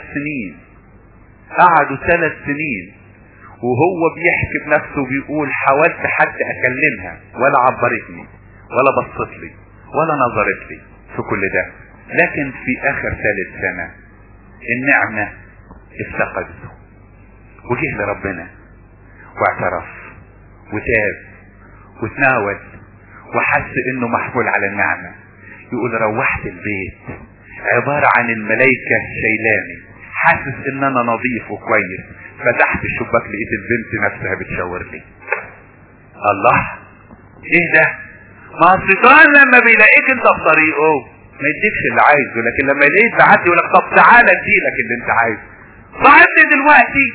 3 سنين وهو بيحكي بنفسه بيقول حاولت حتى اكلمها ولا عبرتني ولا بصت لي ولا نظرت لي في كل ده، لكن في اخر 3 سنة النعمة افتقدته وجه لربنا واعترف وتاب وتناول وحس انه محمول على النعمة. يقول روحت البيت عبارة عن الملائكة شيلاني، حاسس ان انا نظيف وكويس، فتحت الشباك لقيت البنت نفسها بتشاور لي. الله، ايه ده؟ ما الشيطان لما بيلاقيك انت في طريقه ما يديكش اللي عايزه، لكن لما يلاقيك بعت يقول لك طب تعالى اديلك اللي انت عايزه. صعدني دلوقتي،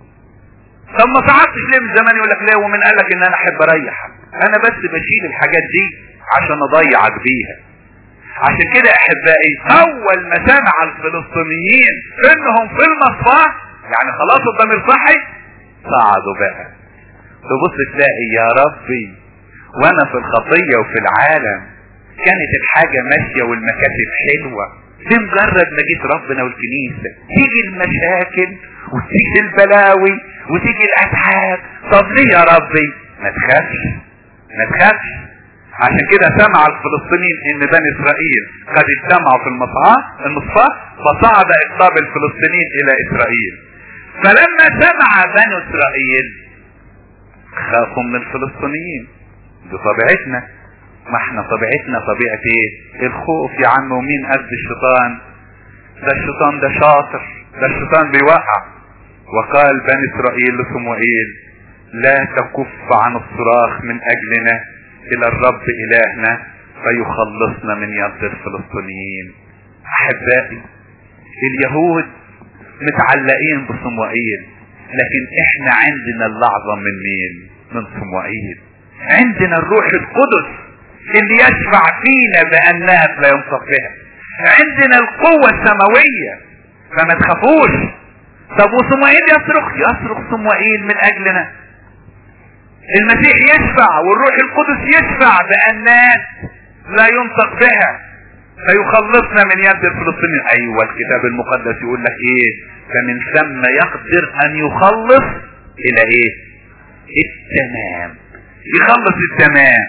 طب ما صعدتش ليه من زمان؟ يقول لك ليه؟ ومن قال لك ان انا احب اريحك؟ انا بس بشيل الحاجات دي عشان اضيعك بيها. عشان كده احبائي، اول ما سمع الفلسطينيين انهم في المصفاه، يعني خلاص الضمير صحي، صعدوا بقى. تبص تلاقي يا ربي وانا في الخطيه وفي العالم كانت الحاجه ماشيه والمكاسب حلوه، بمجرد ما جيت ربنا والكنيسه تيجي المشاكل وتيجي البلاوي وتيجي الاتعاب. طب ليه يا ربي؟ ما تخافش ما تخافش. عشان كده سمع الفلسطينيين ان بني اسرائيل قد اجتمعوا في المصفاه، فصعد اقطاب الفلسطينيين الى اسرائيل. فلما سمع بني اسرائيل خافوا من الفلسطينيين. دي طبيعتنا، ما احنا طبيعتنا طبيعة ايه؟ الخوف يا عم. ومين قد الشيطان؟ ده الشيطان ده شاطر، ده الشيطان بيوقع. وقال بني اسرائيل لصموئيل لا تكف عن الصراخ من اجلنا الى الرب الهنا فيخلصنا من يد الفلسطينيين. احبائي، اليهود متعلقين بصموئيل، لكن احنا عندنا اللعظة من مين؟ من صموئيل. عندنا الروح القدس اللي يشفع فينا بأنات لا ينطق بها. عندنا القوة السماوية، فما تخافوش. طب وصموئيل يصرخ صموئيل من اجلنا. المسيح يشفع والروح القدس يشفع بأنات لا ينطق بها فيخلصنا من يد الفلسطينيين. ايوه، الكتاب المقدس يقول لك ايه؟ فمن ثم يقدر ان يخلص الى ايه؟ التمام. يخلص التمام.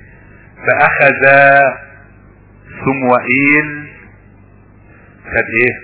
فاخذ صموئيل خد ايه؟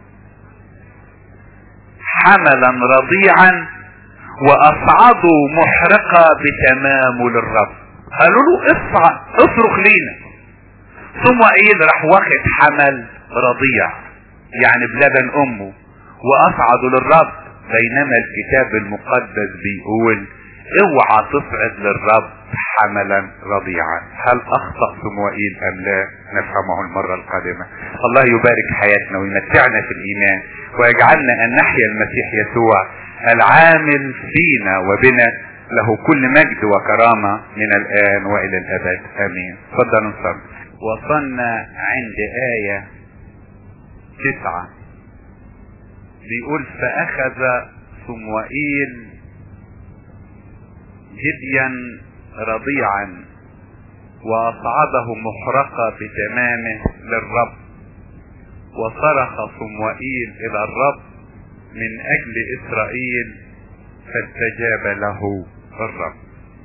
حملا رضيعا واصعدوا محرقة بتمامه للرب. قالوا له اصرخ لينا. صموئيل راح واخد حمل رضيع يعني بلبن امه واصعدوا للرب. بينما الكتاب المقدس بيقول اوعى تصعد للرب حملا رضيعا. هل اخطأ صموئيل ام لا؟ نفهمه المرة القادمة. الله يبارك حياتنا ويمتعنا في الايمان ويجعلنا ان نحيا المسيح يسوع العامل فينا وبنا، له كل مجد وكرامة من الان والى الابد امين. تفضلوا نصلي. وصلنا عند آية 9 بيقول فأخذ صموئيل جديا رضيعا وأصعده محرقة بتمامه للرب. وصرخ صموئيل إلى الرب من أجل إسرائيل فاستجاب له الرب.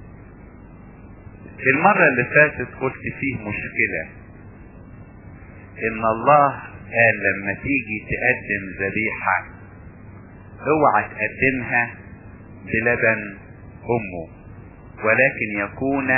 المرة اللي فاتت قلت فيه مشكلة، ان الله قال لما تيجي تقدم ذبيحة اوعى تقدمها بلبن امه ولكن يكون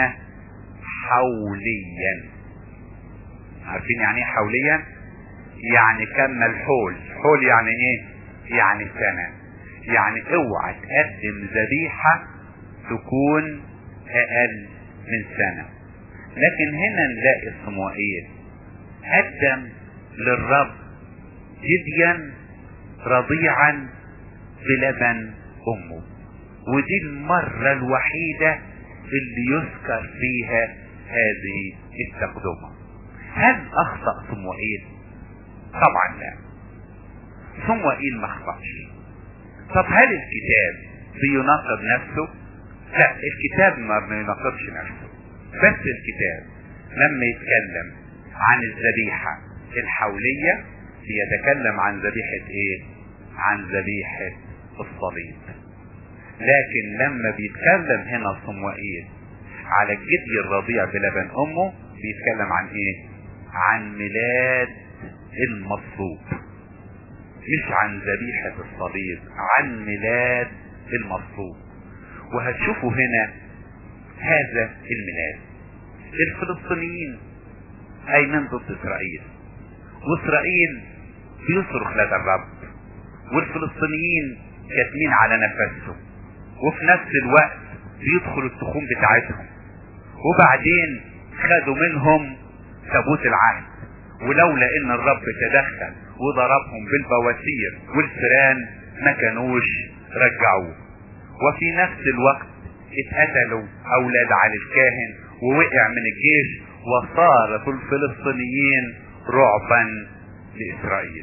حوليا. عارفين يعني ايه حوليا؟ يعني كم الحول. حول يعني ايه؟ يعني سنة. يعني اوعى تقدم ذبيحة تكون اقل من سنة. لكن هنا نلاقي صموئيل قدم للرب جديا رضيعا بلبن امه. ودي المرة الوحيدة اللي يذكر فيها هذه التقدمة. هل اخطأ صموئيل؟ طبعا لا، صموئيل ما اخطأش. طب هل الكتاب بيناقض نفسه؟ لا، الكتاب ما بيناقضش نفسه. بس الكتاب لما يتكلم عن الذبيحة الحولية بيتكلم عن ذبيحة ايه؟ عن ذبيحة الصليب. لكن لما بيتكلم هنا صموئيل على الجدي الرضيع بلبن امه بيتكلم عن ايه؟ عن ميلاد المصلوب، مش عن ذبيحة الصليب، عن ميلاد المصلوب. وهتشوفوا هنا هذا الميلاد. الفلسطينيين قايمين ضد اسرائيل، واسرائيل بيصرخ لدى الرب، والفلسطينيين كاتمين على نفسهم، وفي نفس الوقت بيدخلوا التخوم بتاعتهم، وبعدين خدوا منهم تابوت العهد، ولولا ان الرب تدخل وضربهم بالبواسير والفيران ما كانوش رجعوه. وفي نفس الوقت اتقتلوا اولاد علي الكاهن ووقع من الجيش، وصارت الفلسطينيين رعبا لاسرائيل.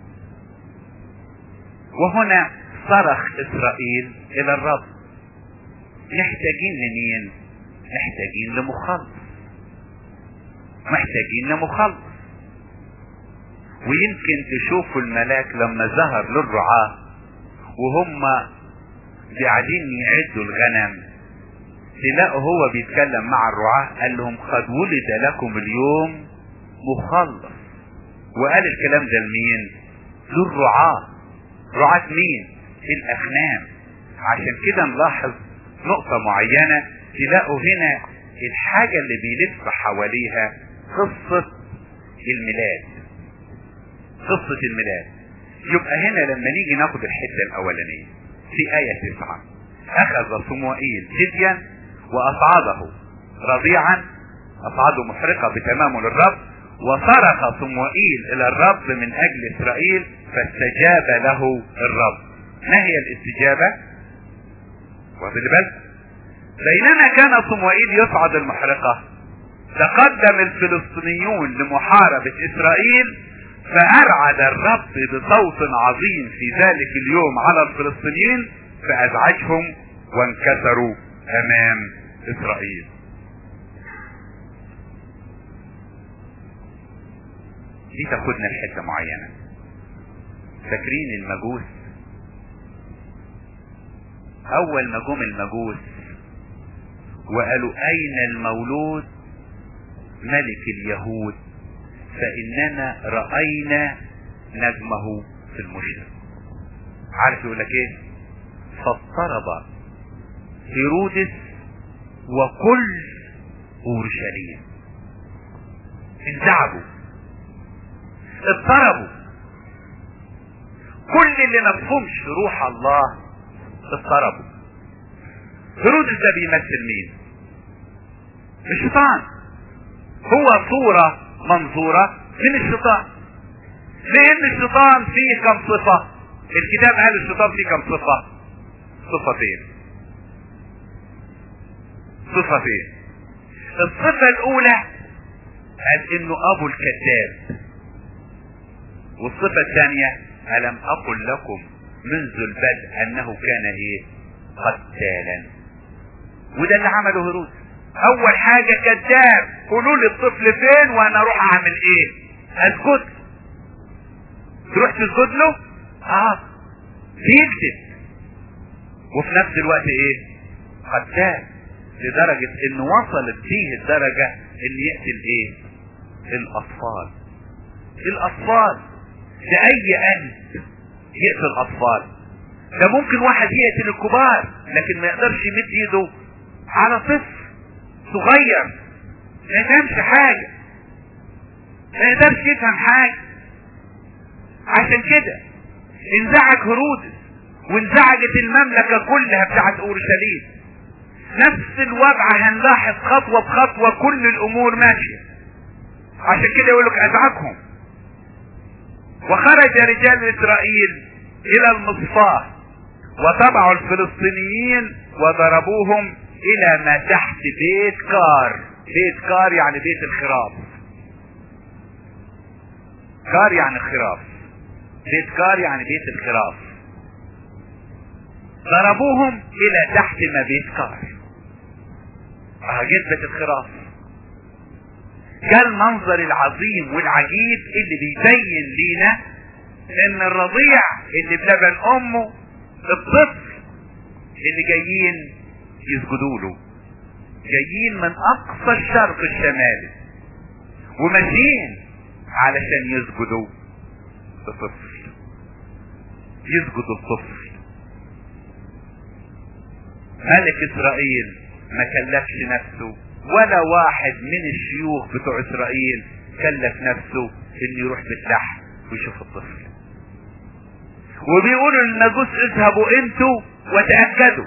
وهنا صرخ اسرائيل الى الرب. محتاجين لمين؟ محتاجين لمخلص، محتاجين لمخلص. ويمكن تشوفوا الملاك لما ظهر للرعاة وهم قاعدين يعدوا الغنم، تلاقوا هو بيتكلم مع الرعاة قال لهم قد ولد لكم اليوم مخلص. وقال الكلام ده لمين؟ للرعاة. رعاة مين؟ الاغنام. عشان كده نلاحظ نقطة معينة، تلاقوا هنا الحاجة اللي بيلف حواليها قصة الميلاد، قصة الميلاد. يبقى هنا لما نيجي ناخد الحتة الاولانية في آية 9، اخذ صموئيل جديا واصعده رضيعا، اصعده محرقة بتمامه للرب، وصرخ صموئيل الى الرب من اجل اسرائيل فاستجاب له الرب. ما هي الاستجابة؟ واخد بالك؟ بينما كان صموئيل يصعد المحرقة تقدم الفلسطينيون لمحاربة اسرائيل، فارعد الرب بصوت عظيم في ذلك اليوم على الفلسطينيين فازعجهم وانكسروا امام اسرائيل. دي تاخدنا لحته معينه. فاكرين المجوس؟ اول ما جم المجوس وقالوا اين المولود ملك اليهود فاننا راينا نجمه في المشرق. عارف يقول لك ايه؟ فاضطرب هيرودس وكل اورشليم. انزعجوا، اضطربوا. كل اللي ما فهمش روح الله اضطربوا. هيرودس ده بيمثل مين؟ الشيطان. هو صورة منظورة من الشيطان، لان الشيطان فيه كم صفة؟ الكتاب قال الشيطان فيه كم صفة؟ صفتين. صفتين. الصفة الاولى قال انه ابو الكذاب، والصفة الثانية ألم أقل لكم منذ البدء أنه كان إيه؟ قتالا. وده اللي عمله هيرودس. أول حاجة كذاب، قولوا لي الطفل فين وأنا أروح أعمل إيه؟ أسجد. تروح تسجد له؟ بيكذب. وفي نفس الوقت إيه؟ قتال، لدرجة إنه وصلت فيه الدرجة إن يقتل إيه؟ الأطفال. الأطفال ده اي قلب يقتل الاطفال. ده ممكن واحد يقتل الكبار لكن ما يقدرش يمد ايده على طفل صغير ما يفهمش حاجة، ما يقدرش يفهم حاجة. عشان كده انزعج هيرودس وانزعجت المملكة كلها بتاعت اورشليم. نفس الوضع هنلاحظ خطوة بخطوة كل الامور ماشية. عشان كده يقولك ازعجهم. وخرج رجال اسرائيل الى المصفاة وتبعوا الفلسطينيين وضربوهم الى ما تحت بيت كار. بيت كار يعني بيت الخراف. كار يعني خراف. بيت كار يعني بيت الخراف. ضربوهم الى تحت ما بيت كار. جت بيت الخراف. كان المنظر العظيم والعجيب اللي بيبين لينا ان الرضيع اللي بلبن امه الطفل اللي جايين يسجدوا له، جايين من اقصى الشرق الشمالي وماشيين علشان يسجدوا الطفل، يسجدوا الطفل. ملك اسرائيل ما كلفش نفسه ولا واحد من الشيوخ بتوع اسرائيل كلف نفسه انه يروح باللحم ويشوف الطفل. وبيقولوا للمجوس اذهبوا انتوا وتأكدوا،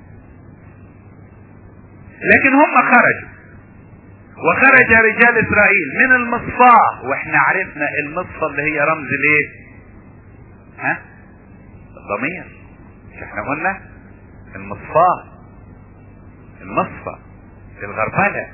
لكن هم خرجوا. وخرج رجال اسرائيل من المصفاة، واحنا عرفنا المصفى اللي هي رمز الايه؟ ها؟ الضمير. مش احنا قلنا المصفاة، المصفى، الغربلة،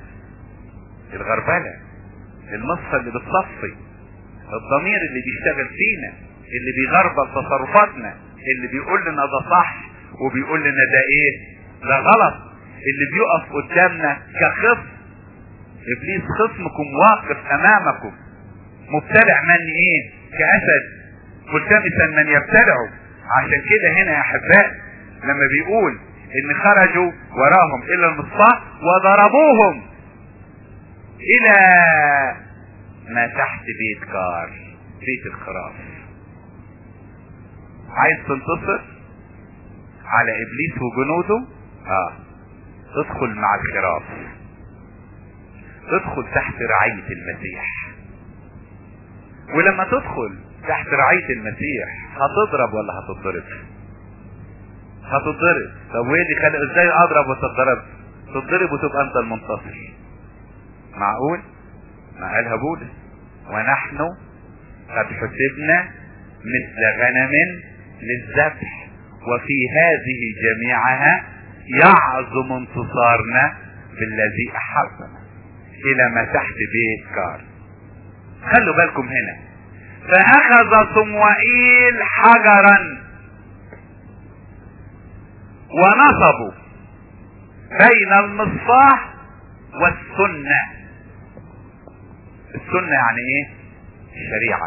المصفى اللي بتصفي، الضمير اللي بيشتغل فينا، اللي بيغربل تصرفاتنا، اللي بيقول لنا ده صح وبيقول لنا ده ايه؟ ده غلط، اللي بيقف قدامنا كخصم. ابليس خصمكم واقف امامكم مبتلع من ايه؟ كاسد ملتمسا من يبتلعه. عشان كده هنا يا احباء لما بيقول ان خرجوا وراهم الى المصفاة وضربوهم الى ما تحت بيت كار، بيت الخراف. عايز تنتصر على ابليس وجنوده؟ ادخل مع الخراف، ادخل تحت رعاية المسيح. ولما تدخل تحت رعاية المسيح هتضرب ولا هتضرب؟ هتضرب. طب وايه اللي خلق ازاي اضرب وتضرب؟ تضرب وتبقى انت المنتصر. معقول؟ ما قالها بولس ونحن قد حسبنا مثل غنم للذبح وفي هذه جميعها يعظم انتصارنا بالذي احبنا الى ما تحت بيت كار. خلوا بالكم هنا، فاخذ صموئيل حجرا ونصبوا بين المصباح والسنة. السنة يعني ايه؟ الشريعة.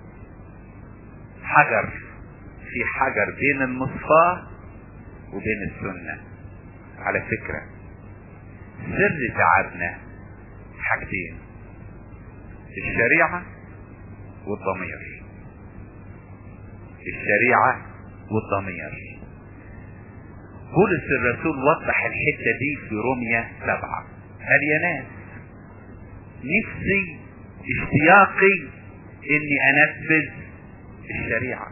حجر، في حجر بين المصباح وبين السنة. على فكرة سر تعبنا حاجتين، الشريعة والضمير. الشريعة والضمير. بولس الرسول وضح الحتة دي في رومية 7. قال يا ناس نفسي اشتياقي اني انفذ الشريعة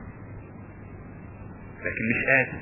لكن مش قادر.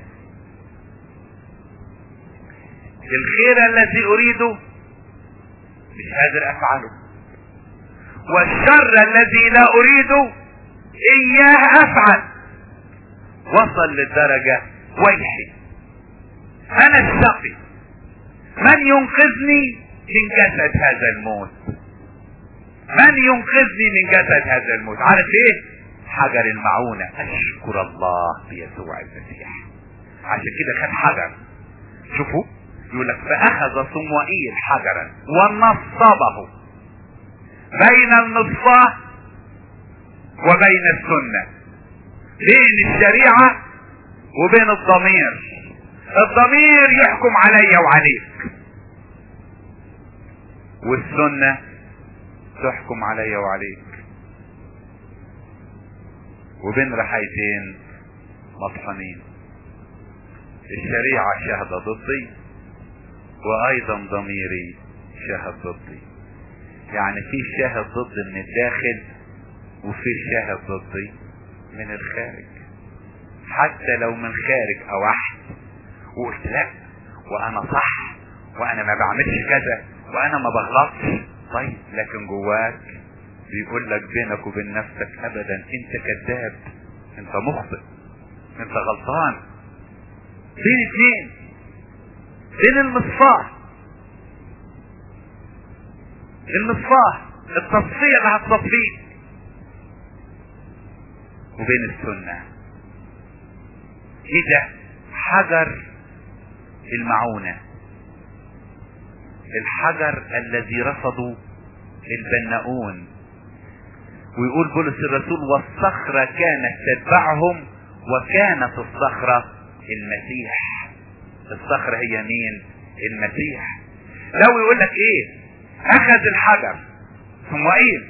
الخير الذي اريده مش قادر افعله، والشر الذي لا اريده اياه افعل. وصل للدرجة ويحي انا الشقي، من ينقذني من جسد هذا الموت؟ من ينقذني من جسد هذا الموت؟ عارف ايه؟ حجر المعونة. اشكر الله بيسوع المسيح. عشان كده خد حجر. شوفوا يقول لك فاخذ صموئيل حجرا ونصبه بين المصباح وبين السنة، بين الشريعة وبين الضمير. الضمير يحكم علي وعليك، والسنة تحكم علي وعليك. وبين رحيتين مطحنين، الشريعة شهد ضدي وايضا ضميري شهد ضدي. يعني في شاهد ضد من الداخل وفي شاهد ضدي من الخارج. حتى لو من خارج او احد وقلت لا وانا صح وانا ما بعملش كذا وانا ما بغلطش، طيب لكن جواك بيقول لك بينك وبين نفسك ابدا انت كذاب، انت مخطئ، انت غلطان. بين اثنين، بين المصفاح التصفية اللي هتصفيك وبين السنة. ايه ده؟ حجر المعونة، الحجر الذي رصدوا البناؤون. ويقول بولس الرسول والصخرة كانت تتبعهم وكانت الصخرة المسيح. الصخرة هي مين؟ المسيح. لو يقول لك ايه؟ اخذ الحجر صموئيل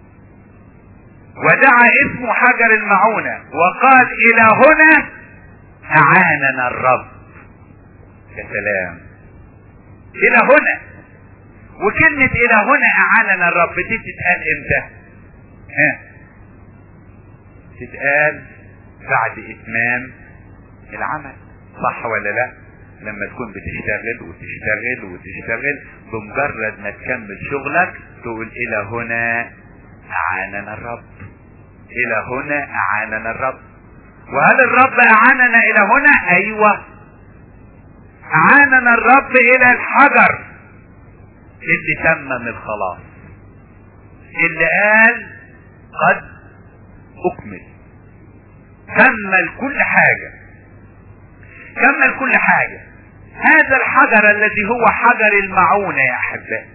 ودعا اسمه حجر المعونة وقال الى هنا اعاننا الرب. يا سلام، الى هنا. وكلمة الى هنا اعاننا الرب دي تتقال امتى؟ تتقال بعد اتمام العمل. صح ولا لا؟ لما تكون بتشتغل وتشتغل وتشتغل، بمجرد ما تكمل شغلك تقول الى هنا اعاننا الرب، الى هنا اعاننا الرب. وهل الرب اعاننا الى هنا؟ ايوه، اعاننا الرب الى الحجر اللي تمم الخلاص، اللي قال قد اكمل، كمل كل حاجة، كمل كل حاجة. هذا الحجر الذي هو حجر المعونة يا احبائي.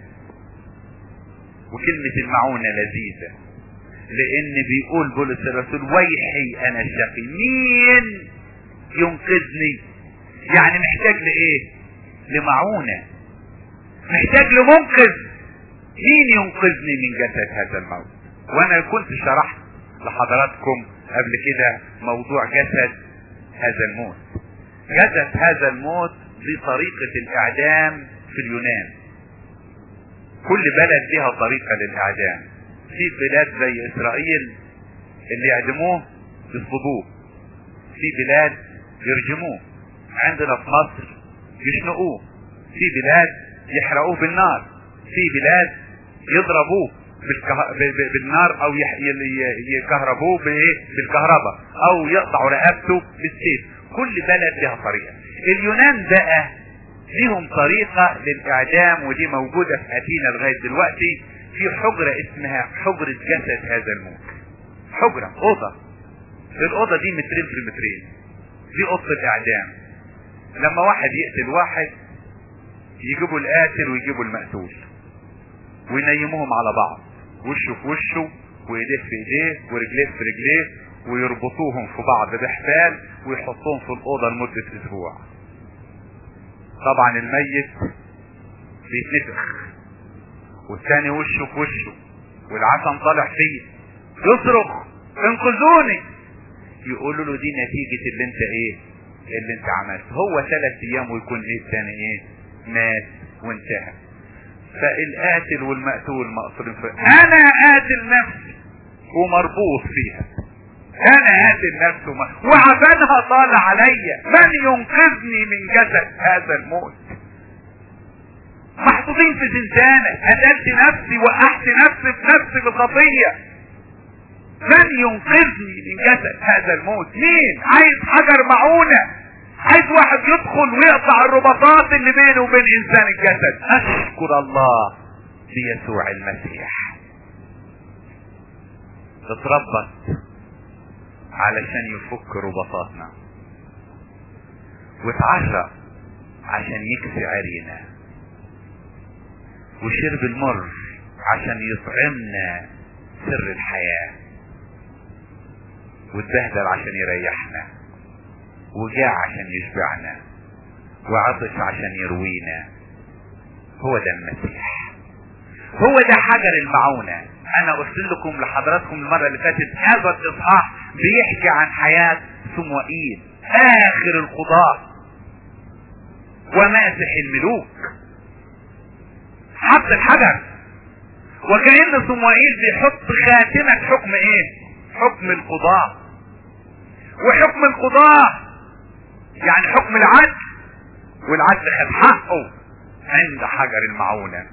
وكلمة المعونة لذيذة، لان بيقول بولس الرسول ويحي انا الشقي، مين ينقذني؟ يعني محتاج لايه؟ لمعونة، محتاج لمنقذ. مين ينقذني من جسد هذا الموت؟ وانا كنت شرحت لحضراتكم قبل كده موضوع جسد هذا الموت. جسد هذا الموت دي طريقة الاعدام في اليونان. كل بلد لها طريقة للاعدام. في بلاد زي اسرائيل اللي يعدموه يصلبوه، في بلاد يرجموه، عندنا في مصر يشنقوه، في بلاد يحرقوه بالنار، في بلاد يضربوه بالنار او يكهربوه بالكهرباء او يقطعوا رقبته بالسيف. كل بلد لها طريقة. اليونان بقى ليهم طريقة للاعدام، ودي موجودة في اثينا لغاية دلوقتي. في حجرة اسمها حجرة جسد هذا الموت. حجرة، اوضة، الاوضة دي مترين في مترين، دي اوضة الاعدام. لما واحد يقتل واحد يجيبوا القاتل ويجيبوا المقتول وينيموهم على بعض، وشه في وشه وايديه في ايديه ورجليه في رجليه، ويربطوهم في بعض بحبال ويحطوهم في الاوضه لمده اسبوع. طبعا الميت بيتنفخ والثاني وشه في وشه والعفن طالع فيه، يصرخ انقذوني. يقولوا له دي نتيجه اللي انت اللي انت عملته. هو 3 ايام ويكون الثاني مات وانتهى. فالقاتل والمقتول مقصورين في انا قاتل نفسي ومربوط فيها، انا قاتل نفسي وعفانها طال عليا، من ينقذني من جسد هذا الموت؟ محطوطين في زنزانة، قتلت نفسي، وقعت نفسي بنفسي بخطية، من ينقذني من جسد هذا الموت؟ مين؟ عايز حجر معونة، عايز واحد يدخل ويقطع الرباطات اللي بينه وبين انسان الجسد. اشكر الله بيسوع المسيح اتربط علشان يفك رباطاتنا، واتعرق عشان يكسي عرينا، وشرب المر عشان يطعمنا سر الحياة، واتبهدل عشان يريحنا، وجاع عشان يشبعنا، وعطش عشان يروينا. هو ده المسيح، هو ده حجر المعونة. انا قلت لكم لحضراتكم المرة اللي فاتت هذا الاصحاح بيحكي عن حياة صموئيل اخر القضاة وماسح الملوك. حط الحجر، وكأن صموئيل بيحط خاتمة حكم حكم القضاة. وحكم القضاة يعني حكم العدل، والعدل خد حقه عند حجر المعونة.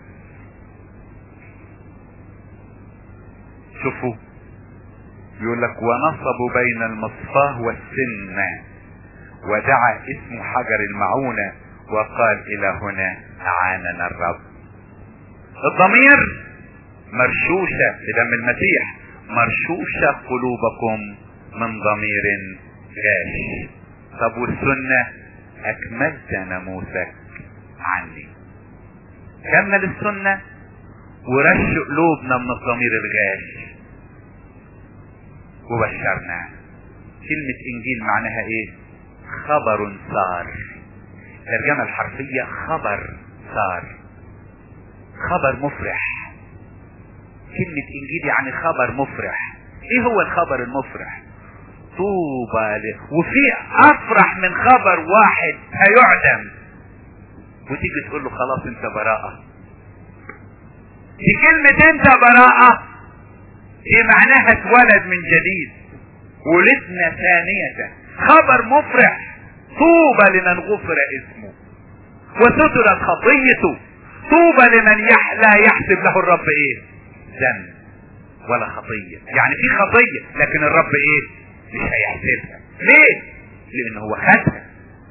شوفوا يقول لك ونصبوا بين المصفاه والسن، ودعا اسم حجر المعونة وقال الى هنا اعاننا الرب. الضمير مرشوشة بدم المسيح، مرشوشة قلوبكم من ضمير غاش. طب والسنة اكملت ناموسك عني. كمل السنة ورش قلوبنا من الضمير الغاش وبشرنا. كلمة انجيل معناها خبر صار. الترجمة الحرفية خبر صار، خبر مفرح. كلمة انجيل يعني خبر مفرح. ايه هو الخبر المفرح؟ طوبى له. وفي افرح من خبر واحد هيعدم وتيجي تقول له خلاص انت براءة. دي كلمة انت براءة دي معناها اتولد من جديد. ولدنا ثانية. خبر مفرح، طوبى لمن غفر اسمه وسترت خطيته، طوبى لمن لا يحسب له الرب ايه؟ ذنب ولا خطية. يعني في خطية لكن الرب ايه؟ مش هيحسبها. ليه؟ لان هو خدها.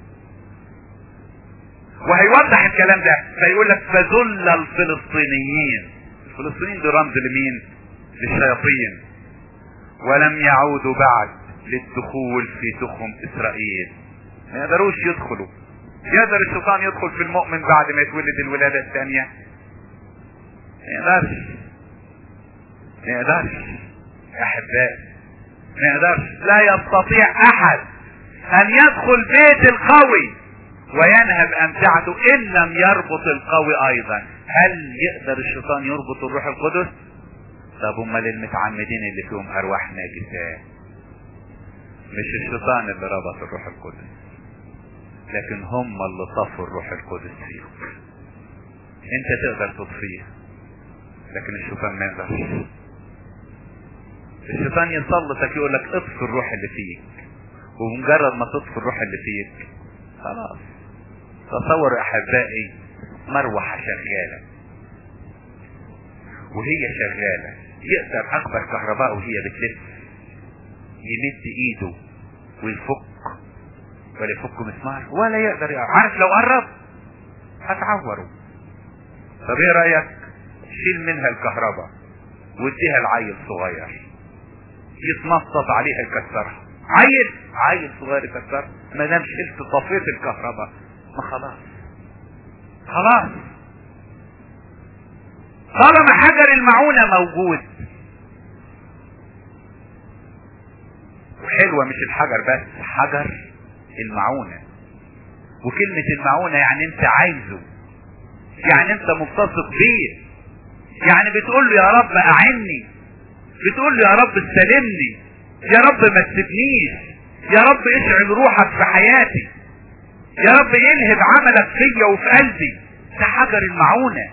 وهيوضح الكلام ده فيقول لك فذل الفلسطينيين. الفلسطينيين دي رمز لمين؟ للشياطين. ولم يعودوا بعد للدخول في تخم اسرائيل. ما يقدروش يدخلوا. يقدر الشيطان يدخل في المؤمن بعد ما يتولد الولادة الثانية؟ ما يقدرش. ما يقدرش يا احبائي، ما يقدرش. لا يستطيع احد ان يدخل بيت القوي وينهب امتعته ان لم يربط القوي ايضا. هل يقدر الشيطان يربط الروح القدس؟ طب امال المتعمدين اللي فيهم ارواح ناجسة؟ مش الشيطان اللي ربط الروح القدس، لكن هم اللي طفوا الروح القدس فيهم. انت تقدر تطفيه لكن الشيطان ما يقدرش. الشيطان يسلطك يقول لك اطفي الروح اللي فيك، ومجرد ما تطفي الروح اللي فيك خلاص. تصور احبائي مروحة شغالة وهي شغالة، يقدر اخبر كهرباء وهي بتلف يمد ايده ويفك ولا يفك مسمار ولا يقدر. عارف لو قرب هتعوره. طب ايه رأيك شيل منها الكهرباء واديها العيل صغير يتنطط عليها يكسرها. عيل صغير يكسرها. ما دام شلت طفيت الكهرباء ما خلاص طالما حجر المعونة موجود. وحلوة مش الحجر بس، حجر المعونة. وكلمة المعونة يعني انت عايزه، يعني انت متصف بيه، يعني بتقول له يا رب اعني، بتقول له يا رب استلمني، يا رب ما تسيبنيش، يا رب اشعل روحك في حياتي، يا رب يلهب عملك فيا وفي قلبي. ده حجر المعونة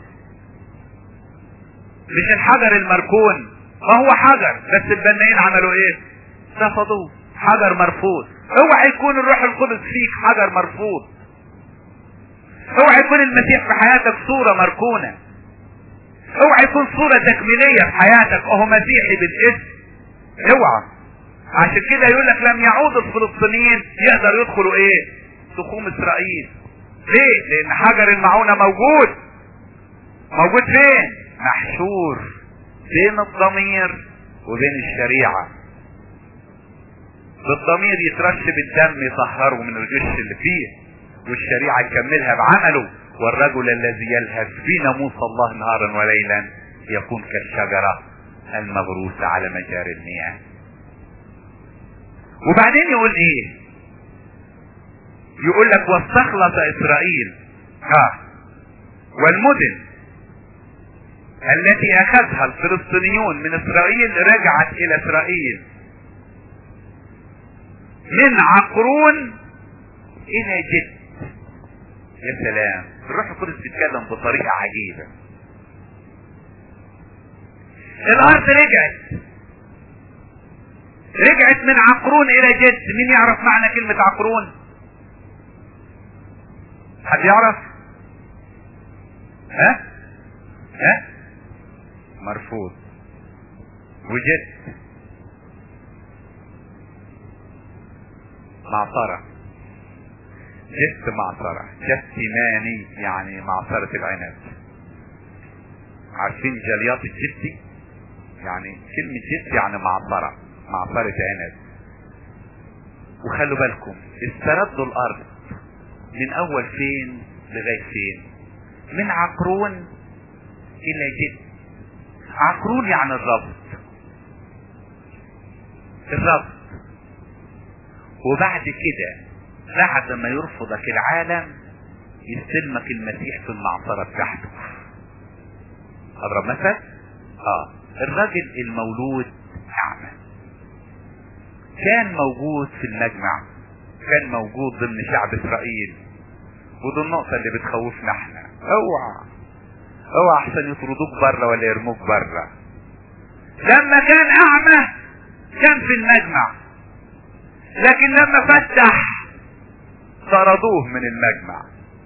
مش الحجر المركون. ما هو حجر بس البنايين عملوا ايه؟ رفضوه. حجر مرفوض. اوعى يكون الروح القدس فيك حجر مرفوض. اوعى يكون المسيح في حياتك صورة مركونة. اوعى يكون صورة تكميلية في حياتك وهو مسيحي بالاسم. اوعى. عشان كده يقول لك لم يعود الفلسطينيين يقدروا يدخلوا ايه؟ تخوم اسرائيل. ليه؟ لان حجر المعونة موجود فين؟ محشور بين الضمير وبين الشريعة. بالضمير يترش بالدم يطهره من الغش اللي فيه، والشريعة يكملها بعمله. والرجل الذي يلهث في ناموس الله نهارا وليلا يكون كالشجرة المغروسة على مجاري المياه. وبعدين يقول ايه؟ يقول لك واستخلص اسرائيل والمدن التي اخذها الفلسطينيون من اسرائيل رجعت الى اسرائيل من عقرون الى جد. يا سلام، الروح القدس بيتكلم بطريقة عجيبة. الارض رجعت من عقرون الى جد. مين يعرف معنى كلمة عقرون؟ حد يعرف؟ ها مرفوض. وجد معصرة. جد معصرة، جثماني يعني معصرة العنب. عارفين جليات الجدي؟ يعني كلمة جد يعني معصرة عنب. وخلوا بالكم استردوا الارض من اول فين لغاية فين؟ من عقرون الى جد. عقرون يعني الربط. وبعد كده بعد ما يرفضك العالم يستلمك المسيح في المعصرة بتاعته. اضرب مثل. الراجل المولود اعمى كان موجود في المجمع، كان موجود ضمن شعب اسرائيل. ودي النقطة اللي بتخوفنا احنا. اوعى احسن يطردوك بره ولا يرموك بره. لما كان اعمى كان في المجمع لكن لما فتح طردوه من المجمع.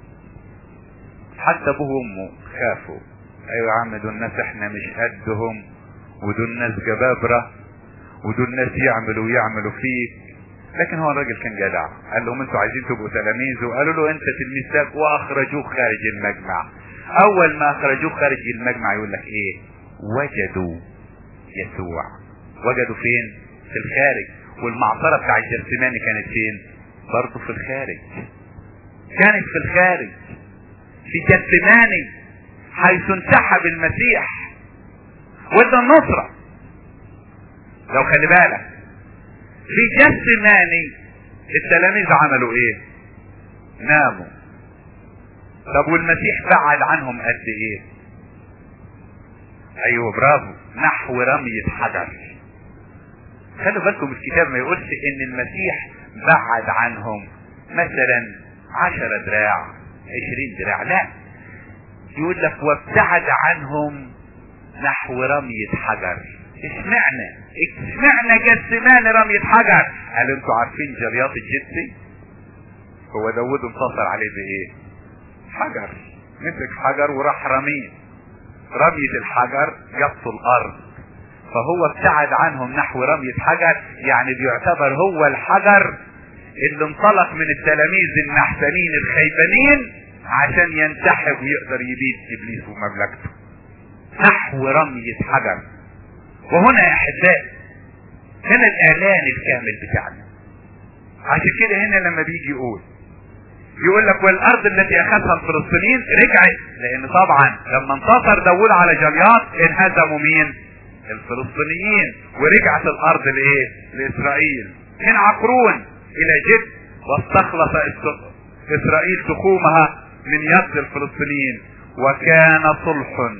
حتى ابوه وامه خافوا. ايوه يا عم دول الناس احنا مش قدهم، ودول ناس جبابرة، ودول ناس يعملوا فيك. لكن هو الراجل كان جدع، قال لهم انتوا عايزين تبقوا تلاميذ، وقالوا له انت تلميذ ساك، واخرجوه خارج المجمع. اول ما اخرجوه خارج المجمع يقول لك ايه؟ وجدوا يسوع. وجدوا فين؟ في الخارج. والمعصرة بتاع الجرسماني كانت فين؟ برضه في الخارج. كانت في الخارج في جرسماني حيث انسحب المسيح وادى النصرة. لو خلي بالك في جرسماني التلاميذ عملوا ايه؟ ناموا. طب والمسيح بعد عنهم قد ايه؟ ايوه برافو، نحو رمية حجر. خلوا بالكم الكتاب ما يقولش ان المسيح بعد عنهم مثلا 10 دراع 20 دراع، لا، يقول لك وابتعد عنهم نحو رمية حجر. اشمعنى جرسماني رمية حجر؟ قال انتوا عارفين جرياط الجدسي؟ هو داود انتصر عليه بايه؟ حجر. مسك حجر وراح رميه. رمية الحجر يبطل الارض، فهو ابتعد عنهم نحو رمية حجر، يعني بيعتبر هو الحجر اللي انطلق من التلاميذ النحسانين الخيبانين عشان ينسحب ويقدر يبيد ابليس ومملكته. نحو رمية حجر. وهنا يا احبائي هنا الاعلان الكامل بتاعنا. عشان كده هنا لما بيجي يقول لك والارض التي اخذها الفلسطينيين رجعت، لان طبعا لما انتصر داوود على جليات انهزموا مين؟ الفلسطينيين، ورجعت الارض لايه؟ لاسرائيل. من عقرون الى جد، واستخلص اسرائيل تخومها من يد الفلسطينيين، وكان صلح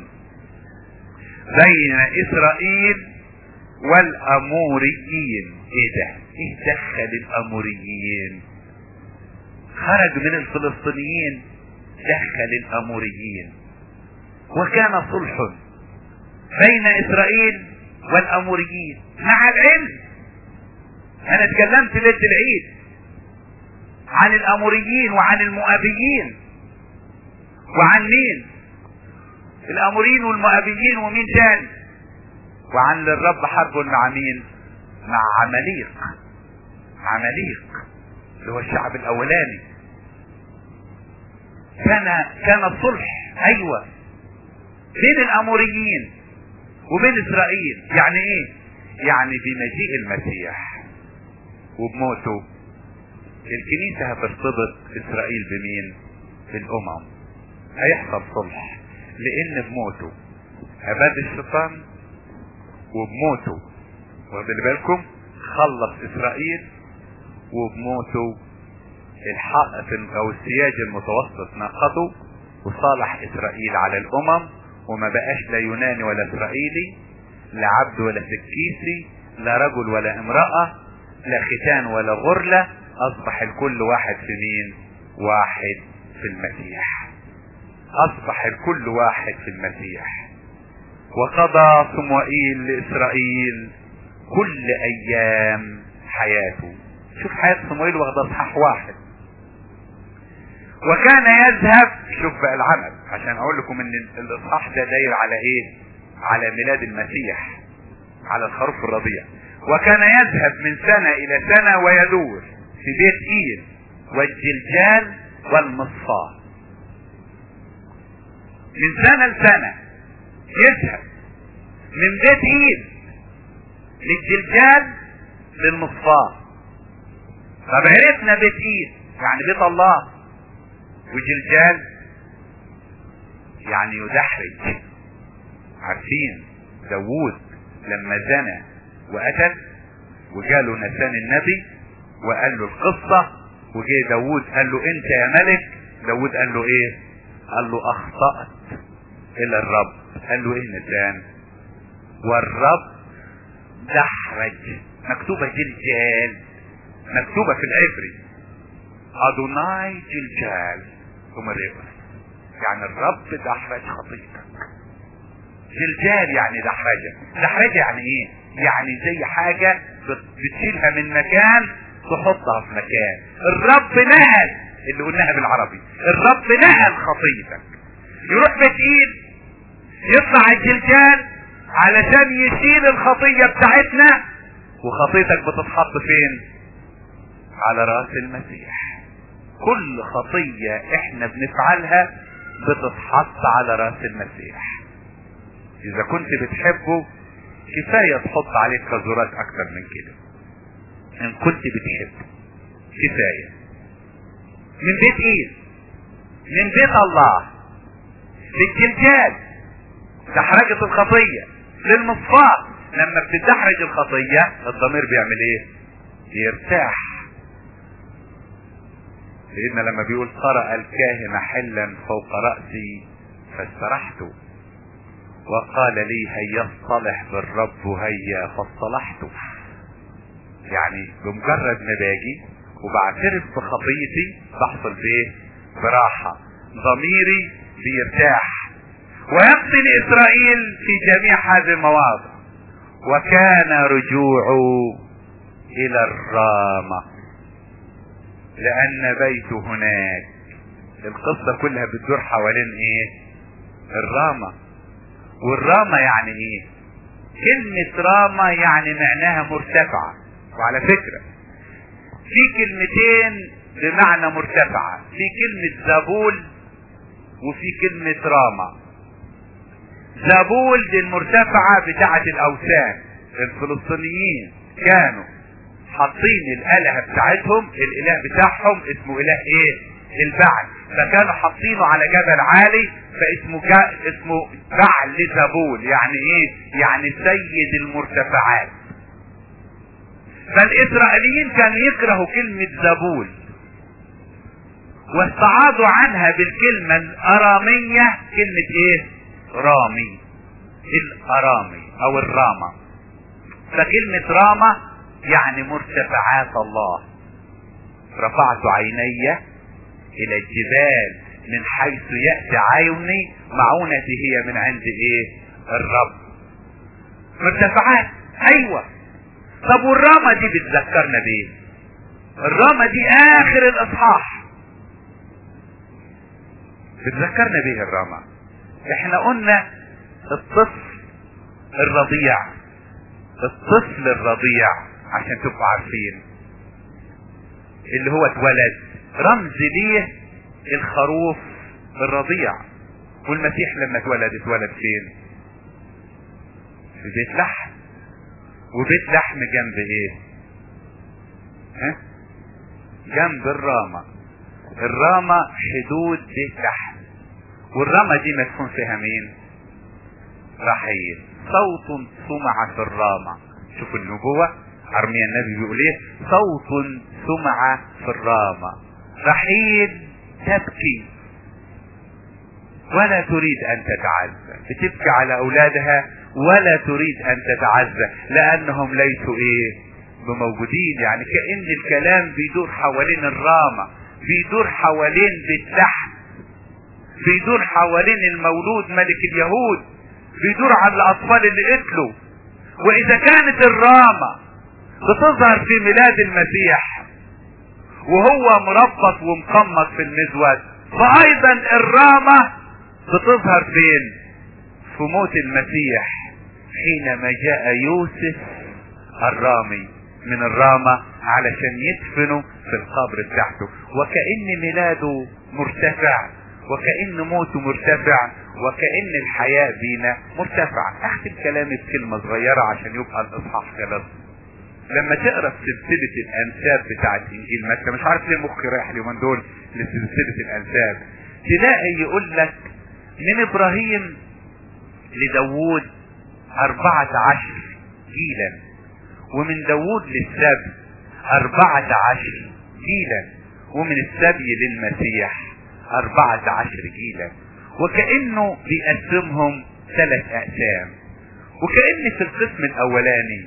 بين اسرائيل والاموريين. ايه ده؟ ايه دخل الاموريين؟ خرج من الفلسطينيين دخل الاموريين. وكان صلح بين اسرائيل والاموريين. مع العلم انا اتكلمت ليلة العيد عن الاموريين وعن المؤابيين، وعن مين؟ الاموريين والمؤابيين ومين تاني؟ وعن الرب حرب مع مين؟ مع عماليق. عماليق اللي هو الشعب الاولاني. كان الصلح ايوه بين الاموريين وبين اسرائيل. يعني ايه؟ يعني بمجيء المسيح وبموته الكنيسة هترتبط اسرائيل بمين؟ بالامم. هيحصل صلح، لان بموته اباد الشيطان، وبموته واخدين بالكم خلص اسرائيل، وبموته الحائط او السياج المتوسط نقضه وصالح اسرائيل على الامم، وما بقاش لا يوناني ولا اسرائيلي، لا عبد ولا سكيسي، لا رجل ولا امرأة، لا ختان ولا غرلة. اصبح الكل واحد في مين؟ واحد في المسيح. اصبح الكل واحد في المسيح. وقضى صموئيل لاسرائيل كل ايام حياته. شوف حياة صموئيل واخدة اصحاح واحد. وكان يذهب، شوف بقى العمل عشان اقول لكم ان الاصحاح ده داير على ايه؟ على ميلاد المسيح، على الخروف الرضيع. وكان يذهب من سنة الى سنة ويدور في بيت ايل والجلجال والمصفاة. من سنة لسنة يذهب من بيت ايل للجلجال للمصفاة. طب عرفنا بيت ايل يعني بيت الله، وجلجال يعني يدحرج. عارفين داوود لما زنى وقتل وجاله نسان النبي وقال له القصة، وجاء داوود قال له انت يا ملك. داوود قال له ايه؟ قال له اخطأت الى الرب. قال له ايه نسان؟ والرب دحرج. مكتوبة جلجال، مكتوبة في العبري ادوناي جلجال ومريقس، يعني الرب دحرج خطيئتك. جلجال يعني دحرجة. دحرجة يعني ايه؟ يعني زي حاجة بتشيلها من مكان تحطها في مكان. الرب نقل اللي قلناها بالعربي، الرب نقل خطيتك. يروح بتقيل يطلع الجلجال علشان يشيل الخطية بتاعتنا، وخطيتك بتتحط فين؟ على رأس المسيح. كل خطية احنا بنفعلها بتتحط على رأس المسيح. اذا كنت بتحبه كفاية تحط عليك كزورات اكتر من كده. ان كنت بتحبه كفاية. من بيت ايه؟ من بيت الله للجلجال، دحرجة الخطية للمصفاة. لما بتدحرج الخطية الضمير بيعمل ايه؟ يرتاح. لان لما بيقول قرأ الكاهن حلا فوق رأسي فاسترحت وقال لي هيا اصطلح بالرب هيا فاصطلحت. يعني بمجرد ما باجي وبعترف بخطيتي بحصل بايه؟ براحة. ضميري بيرتاح. ويقتل اسرائيل في جميع هذه المواضع. وكان رجوعه الى الرامة لان بيته هناك. القصة كلها بتدور حوالين ايه؟ الرامة. والرامة يعني ايه؟ كلمة رامة يعني معناها مرتفعة. وعلى فكرة في كلمتين بمعنى مرتفعة، في كلمة زبول وفي كلمة رامة. زبول دي المرتفعة بتاعة الاوثان. الفلسطينيين كانوا حاطين الالهة بتاعتهم، الاله بتاعهم اسمه اله ايه؟ البعل. فكانوا حاطينه على جبل عالي اسمه بعل زبول. يعني ايه؟ يعني سيد المرتفعات. فالاسرائيليين كانوا يكرهوا كلمة زبول واستعاضوا عنها بالكلمة الارامية كلمة ايه؟ رامي. الارامي او الرامة. فكلمة رامة يعني مرتفعات الله. رفعت عيني الى الجبال من حيث يأتي عيني معونتي هي من عند ايه؟ الرب. مرتفعات. ايوه. طب والرامة دي بتذكرنا بايه؟ الرامة دي اخر الاصحاح. بتذكرنا بيه الرامة؟ احنا قلنا الطفل الرضيع. الطفل الرضيع عشان تبقوا عارفين اللي هو اتولد رمز ليه الخروف الرضيع. والمسيح لما اتولد فين؟ في بيت لحم. وبيت لحم جنب ايه؟ ها؟ جنب الرامة. الرامة حدود بيت لحم. والرامة دي مسكون فيها مين؟ رحيل. صوت سمع في الرامة. شوفوا النبوة ارميا النبي بيقول ايه؟ صوت سمع في الرامة. رحيل تبكي ولا تريد ان تتعزى. بتبكي على اولادها ولا تريد ان تتعزى لانهم ليسوا ايه؟ بموجودين. يعني كأن الكلام بيدور حوالين الرامة، بيدور حوالين بيت لحم، بيدور حوالين المولود ملك اليهود، بيدور على الاطفال اللي قتلوا. واذا كانت الرامة بتظهر في ميلاد المسيح وهو مربط ومقمط في المزود، فايضا الرامة بتظهر فين؟ في موت المسيح حينما جاء يوسف الرامي من الرامة علشان يدفنه في القبر بتاعته. وكأن ميلاده مرتفع، وكأن موته مرتفع، وكأن الحياة بينا مرتفع. اختم كلامي بكلمة صغيرة عشان يبقى الاصحاح خلص. لما تقرا سلسلة الانساب بتاعت انجيل متى، مش عارف ليه مخي رايح اليومين دول لسلسلة الانساب، تلاقي يقول لك من ابراهيم لداوود 14 جيلا، ومن داوود للسبي 14 جيلا، ومن السبي للمسيح 14 جيلا. وكأنه بيقسمهم 3 اقسام. وكأن في القسم الاولاني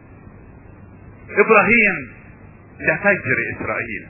ابراهيم ده فجر اسرائيل.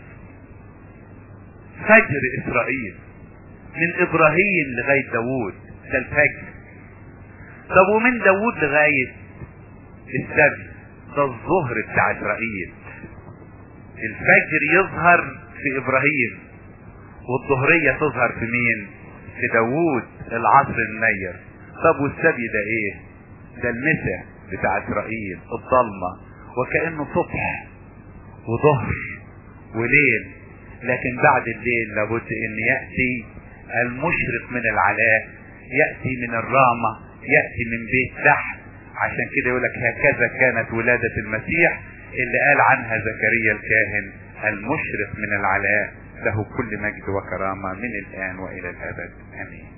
فجر اسرائيل من ابراهيم لغاية داوود ده الفجر. طب ومن داوود لغاية السبي ده الظهر بتاع اسرائيل. الفجر يظهر في ابراهيم، والظهرية تظهر في مين؟ في داوود العصر النير. طب والسبي ده ايه؟ ده المساء بتاع اسرائيل، الضلمة، وكأنه صبح وظهر وليل. لكن بعد الليل لابد ان يأتي المشرق من العلاء، يأتي من الرامة، يأتي من بيت لحم. عشان كده يقولك هكذا كانت ولادة المسيح اللي قال عنها زكريا الكاهن: المشرق من العلاء له كل مجد وكرامة من الآن وإلى الأبد، آمين.